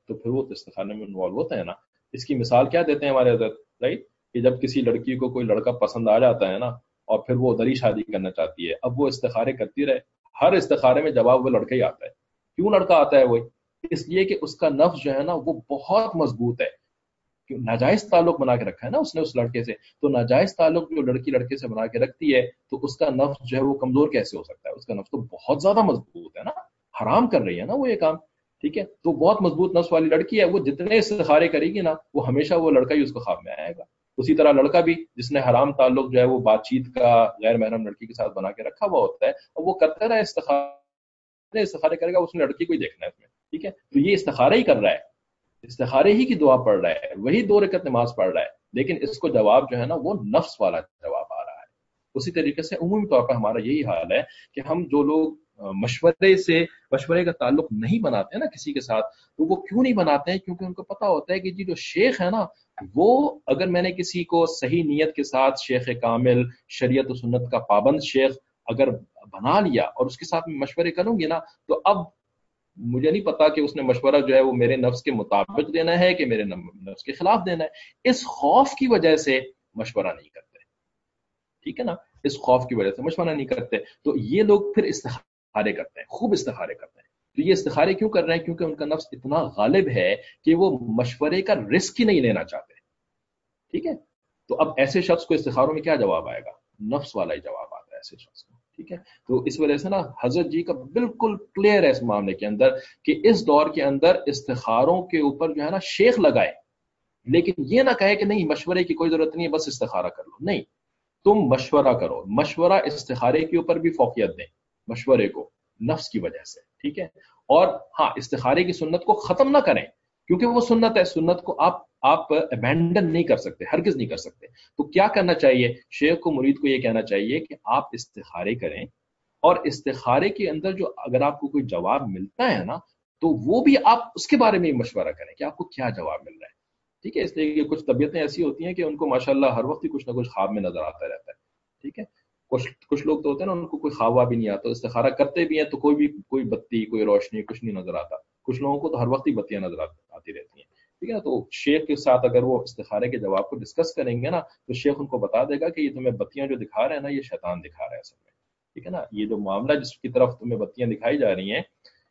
تو پھر وہ استخارے میں انوالو ہوتے ہیں نا. اس کی مثال کیا دیتے ہیں ہمارے حضرت, رائٹ, کہ جب کسی لڑکی کو کوئی لڑکا پسند آ جاتا ہے نا اور پھر وہ ادھر ہی شادی کرنا چاہتی ہے, اب وہ استخارے کرتی رہے, ہر استخارے میں جواب وہ لڑکا ہی آتا ہے. کیوں لڑکا آتا ہے وہی؟ اس لیے کہ اس کا نفس جو ہے نا وہ بہت مضبوط ہے, ناجائز تعلق بنا کے رکھا ہے نا اس نے اس لڑکے سے, تو ناجائز تعلق جو لڑکی لڑکے سے بنا کے رکھتی ہے تو اس کا نفس جو ہے وہ کمزور کیسے ہو سکتا ہے؟ اس کا نفس تو بہت زیادہ مضبوط ہے نا, حرام کر رہی ہے نا وہ یہ کام, ٹھیک ہے. تو بہت مضبوط نفس والی لڑکی ہے, وہ جتنے استخارے کرے گی نا وہ ہمیشہ وہ لڑکا ہی اس کو خواب میں آئے گا. اسی طرح لڑکا بھی جس نے حرام تعلق جو ہے وہ بات چیت کا غیر محرم لڑکی کے ساتھ بنا کے رکھا ہوا ہوتا ہے, اور وہ کرتا رہا استخارے استخارے کرے گا, اس نے لڑکی کو ہی دیکھنا ہے اس میں, ٹھیک ہے. تو یہ استخارہ ہی کر رہا ہے, استخارے ہی کی دعا پڑھ رہا ہے, وہی دو رکعت نماز پڑھ رہا ہے, لیکن اس کو جواب جو ہے نا وہ نفس والا جواب آ رہا ہے. اسی طریقے سے عمومی طور پر ہمارا یہی حال ہے کہ ہم جو لوگ مشورے سے مشورے کا تعلق نہیں بناتے ہیں نا کسی کے ساتھ, تو وہ کیوں نہیں بناتے ہیں؟ کیونکہ ان کو پتا ہوتا ہے کہ جی جو شیخ ہے نا وہ, اگر میں نے کسی کو صحیح نیت کے ساتھ شیخ کامل شریعت و سنت کا پابند شیخ اگر بنا لیا اور اس کے ساتھ میں مشورے کروں گی نا, تو اب مجھے نہیں پتا کہ اس نے مشورہ جو ہے وہ میرے نفس کے مطابق دینا ہے کہ میرے نفس کے خلاف دینا ہے. اس خوف کی وجہ سے مشورہ نہیں کرتے, ٹھیک ہے نا, اس خوف کی وجہ سے مشورہ نہیں کرتے. تو یہ لوگ پھر استخارے کرتے ہیں, خوب استخارے کرتے ہیں. تو یہ استخارے کیوں کر رہے ہیں؟ کیونکہ ان کا نفس اتنا غالب ہے کہ وہ مشورے کا رسک ہی نہیں لینا چاہتے, ٹھیک ہے. تو اب ایسے شخص کو استخاروں میں کیا جواب آئے گا؟ نفس والا ہی جواب آتا ہے ایسے شخص کو, ٹھیک ہے. تو اس وجہ سے نا حضرت جی کا بالکل کلیئر ہے اس معاملے کے اندر کہ اس دور کے اندر استخاروں کے اوپر جو ہے نا شیخ لگائے, لیکن یہ نہ کہے کہ نہیں مشورے کی کوئی ضرورت نہیں ہے, بس استخارہ کر لو. نہیں, تم مشورہ کرو, مشورہ استخارے کے اوپر بھی فوقیت دیں مشورے کو نفس کی وجہ سے, ٹھیک ہے. اور ہاں استخارے کی سنت کو ختم نہ کریں, کیونکہ وہ سنت ہے, سنت کو آپ آپ ابینڈن نہیں کر سکتے, ہرگز نہیں کر سکتے. تو کیا کرنا چاہیے؟ شیخ کو مرید کو یہ کہنا چاہیے کہ آپ استخارے کریں, اور استخارے کے اندر جو اگر آپ کو کوئی جواب ملتا ہے نا تو وہ بھی آپ اس کے بارے میں مشورہ کریں کہ آپ کو کیا جواب مل رہا ہے, ٹھیک ہے. اس لیے کہ کچھ طبیعتیں ایسی ہوتی ہیں کہ ان کو ماشاءاللہ ہر وقت ہی کچھ نہ کچھ خواب میں نظر آتا رہتا ہے, ٹھیک ہے. کچھ کچھ لوگ تو ہوتے ہیں نا ان کو کوئی خواب بھی نہیں آتا, استخارہ کرتے بھی ہیں تو کوئی بھی کوئی بتی کوئی روشنی کچھ نہیں نظر آتا. کچھ لوگوں کو تو ہر وقت ہی بتیاں نظر آتی رہتی ہیں, ٹھیک ہے نا. تو شیخ کے ساتھ اگر وہ استخارے کے جواب کو ڈسکس کریں گے نا تو شیخ ان کو بتا دے گا کہ یہ تمہیں بتیاں جو دکھا رہے ہیں نا یہ شیطان دکھا رہا ہے اصل میں, ٹھیک ہے نا. یہ جو معاملہ جس کی طرف تمہیں بتیاں دکھائی جا رہی ہیں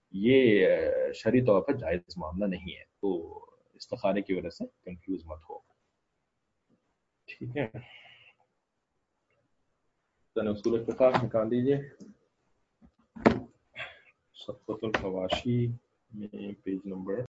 یہ شرعی طور پر جائز معاملہ نہیں ہے, تو استخارے کی وجہ سے کنفیوز مت ہو, ٹھیک ہے. اصول فقہ نکال لیجیے, صفحۃ الفواشی میں پیج نمبر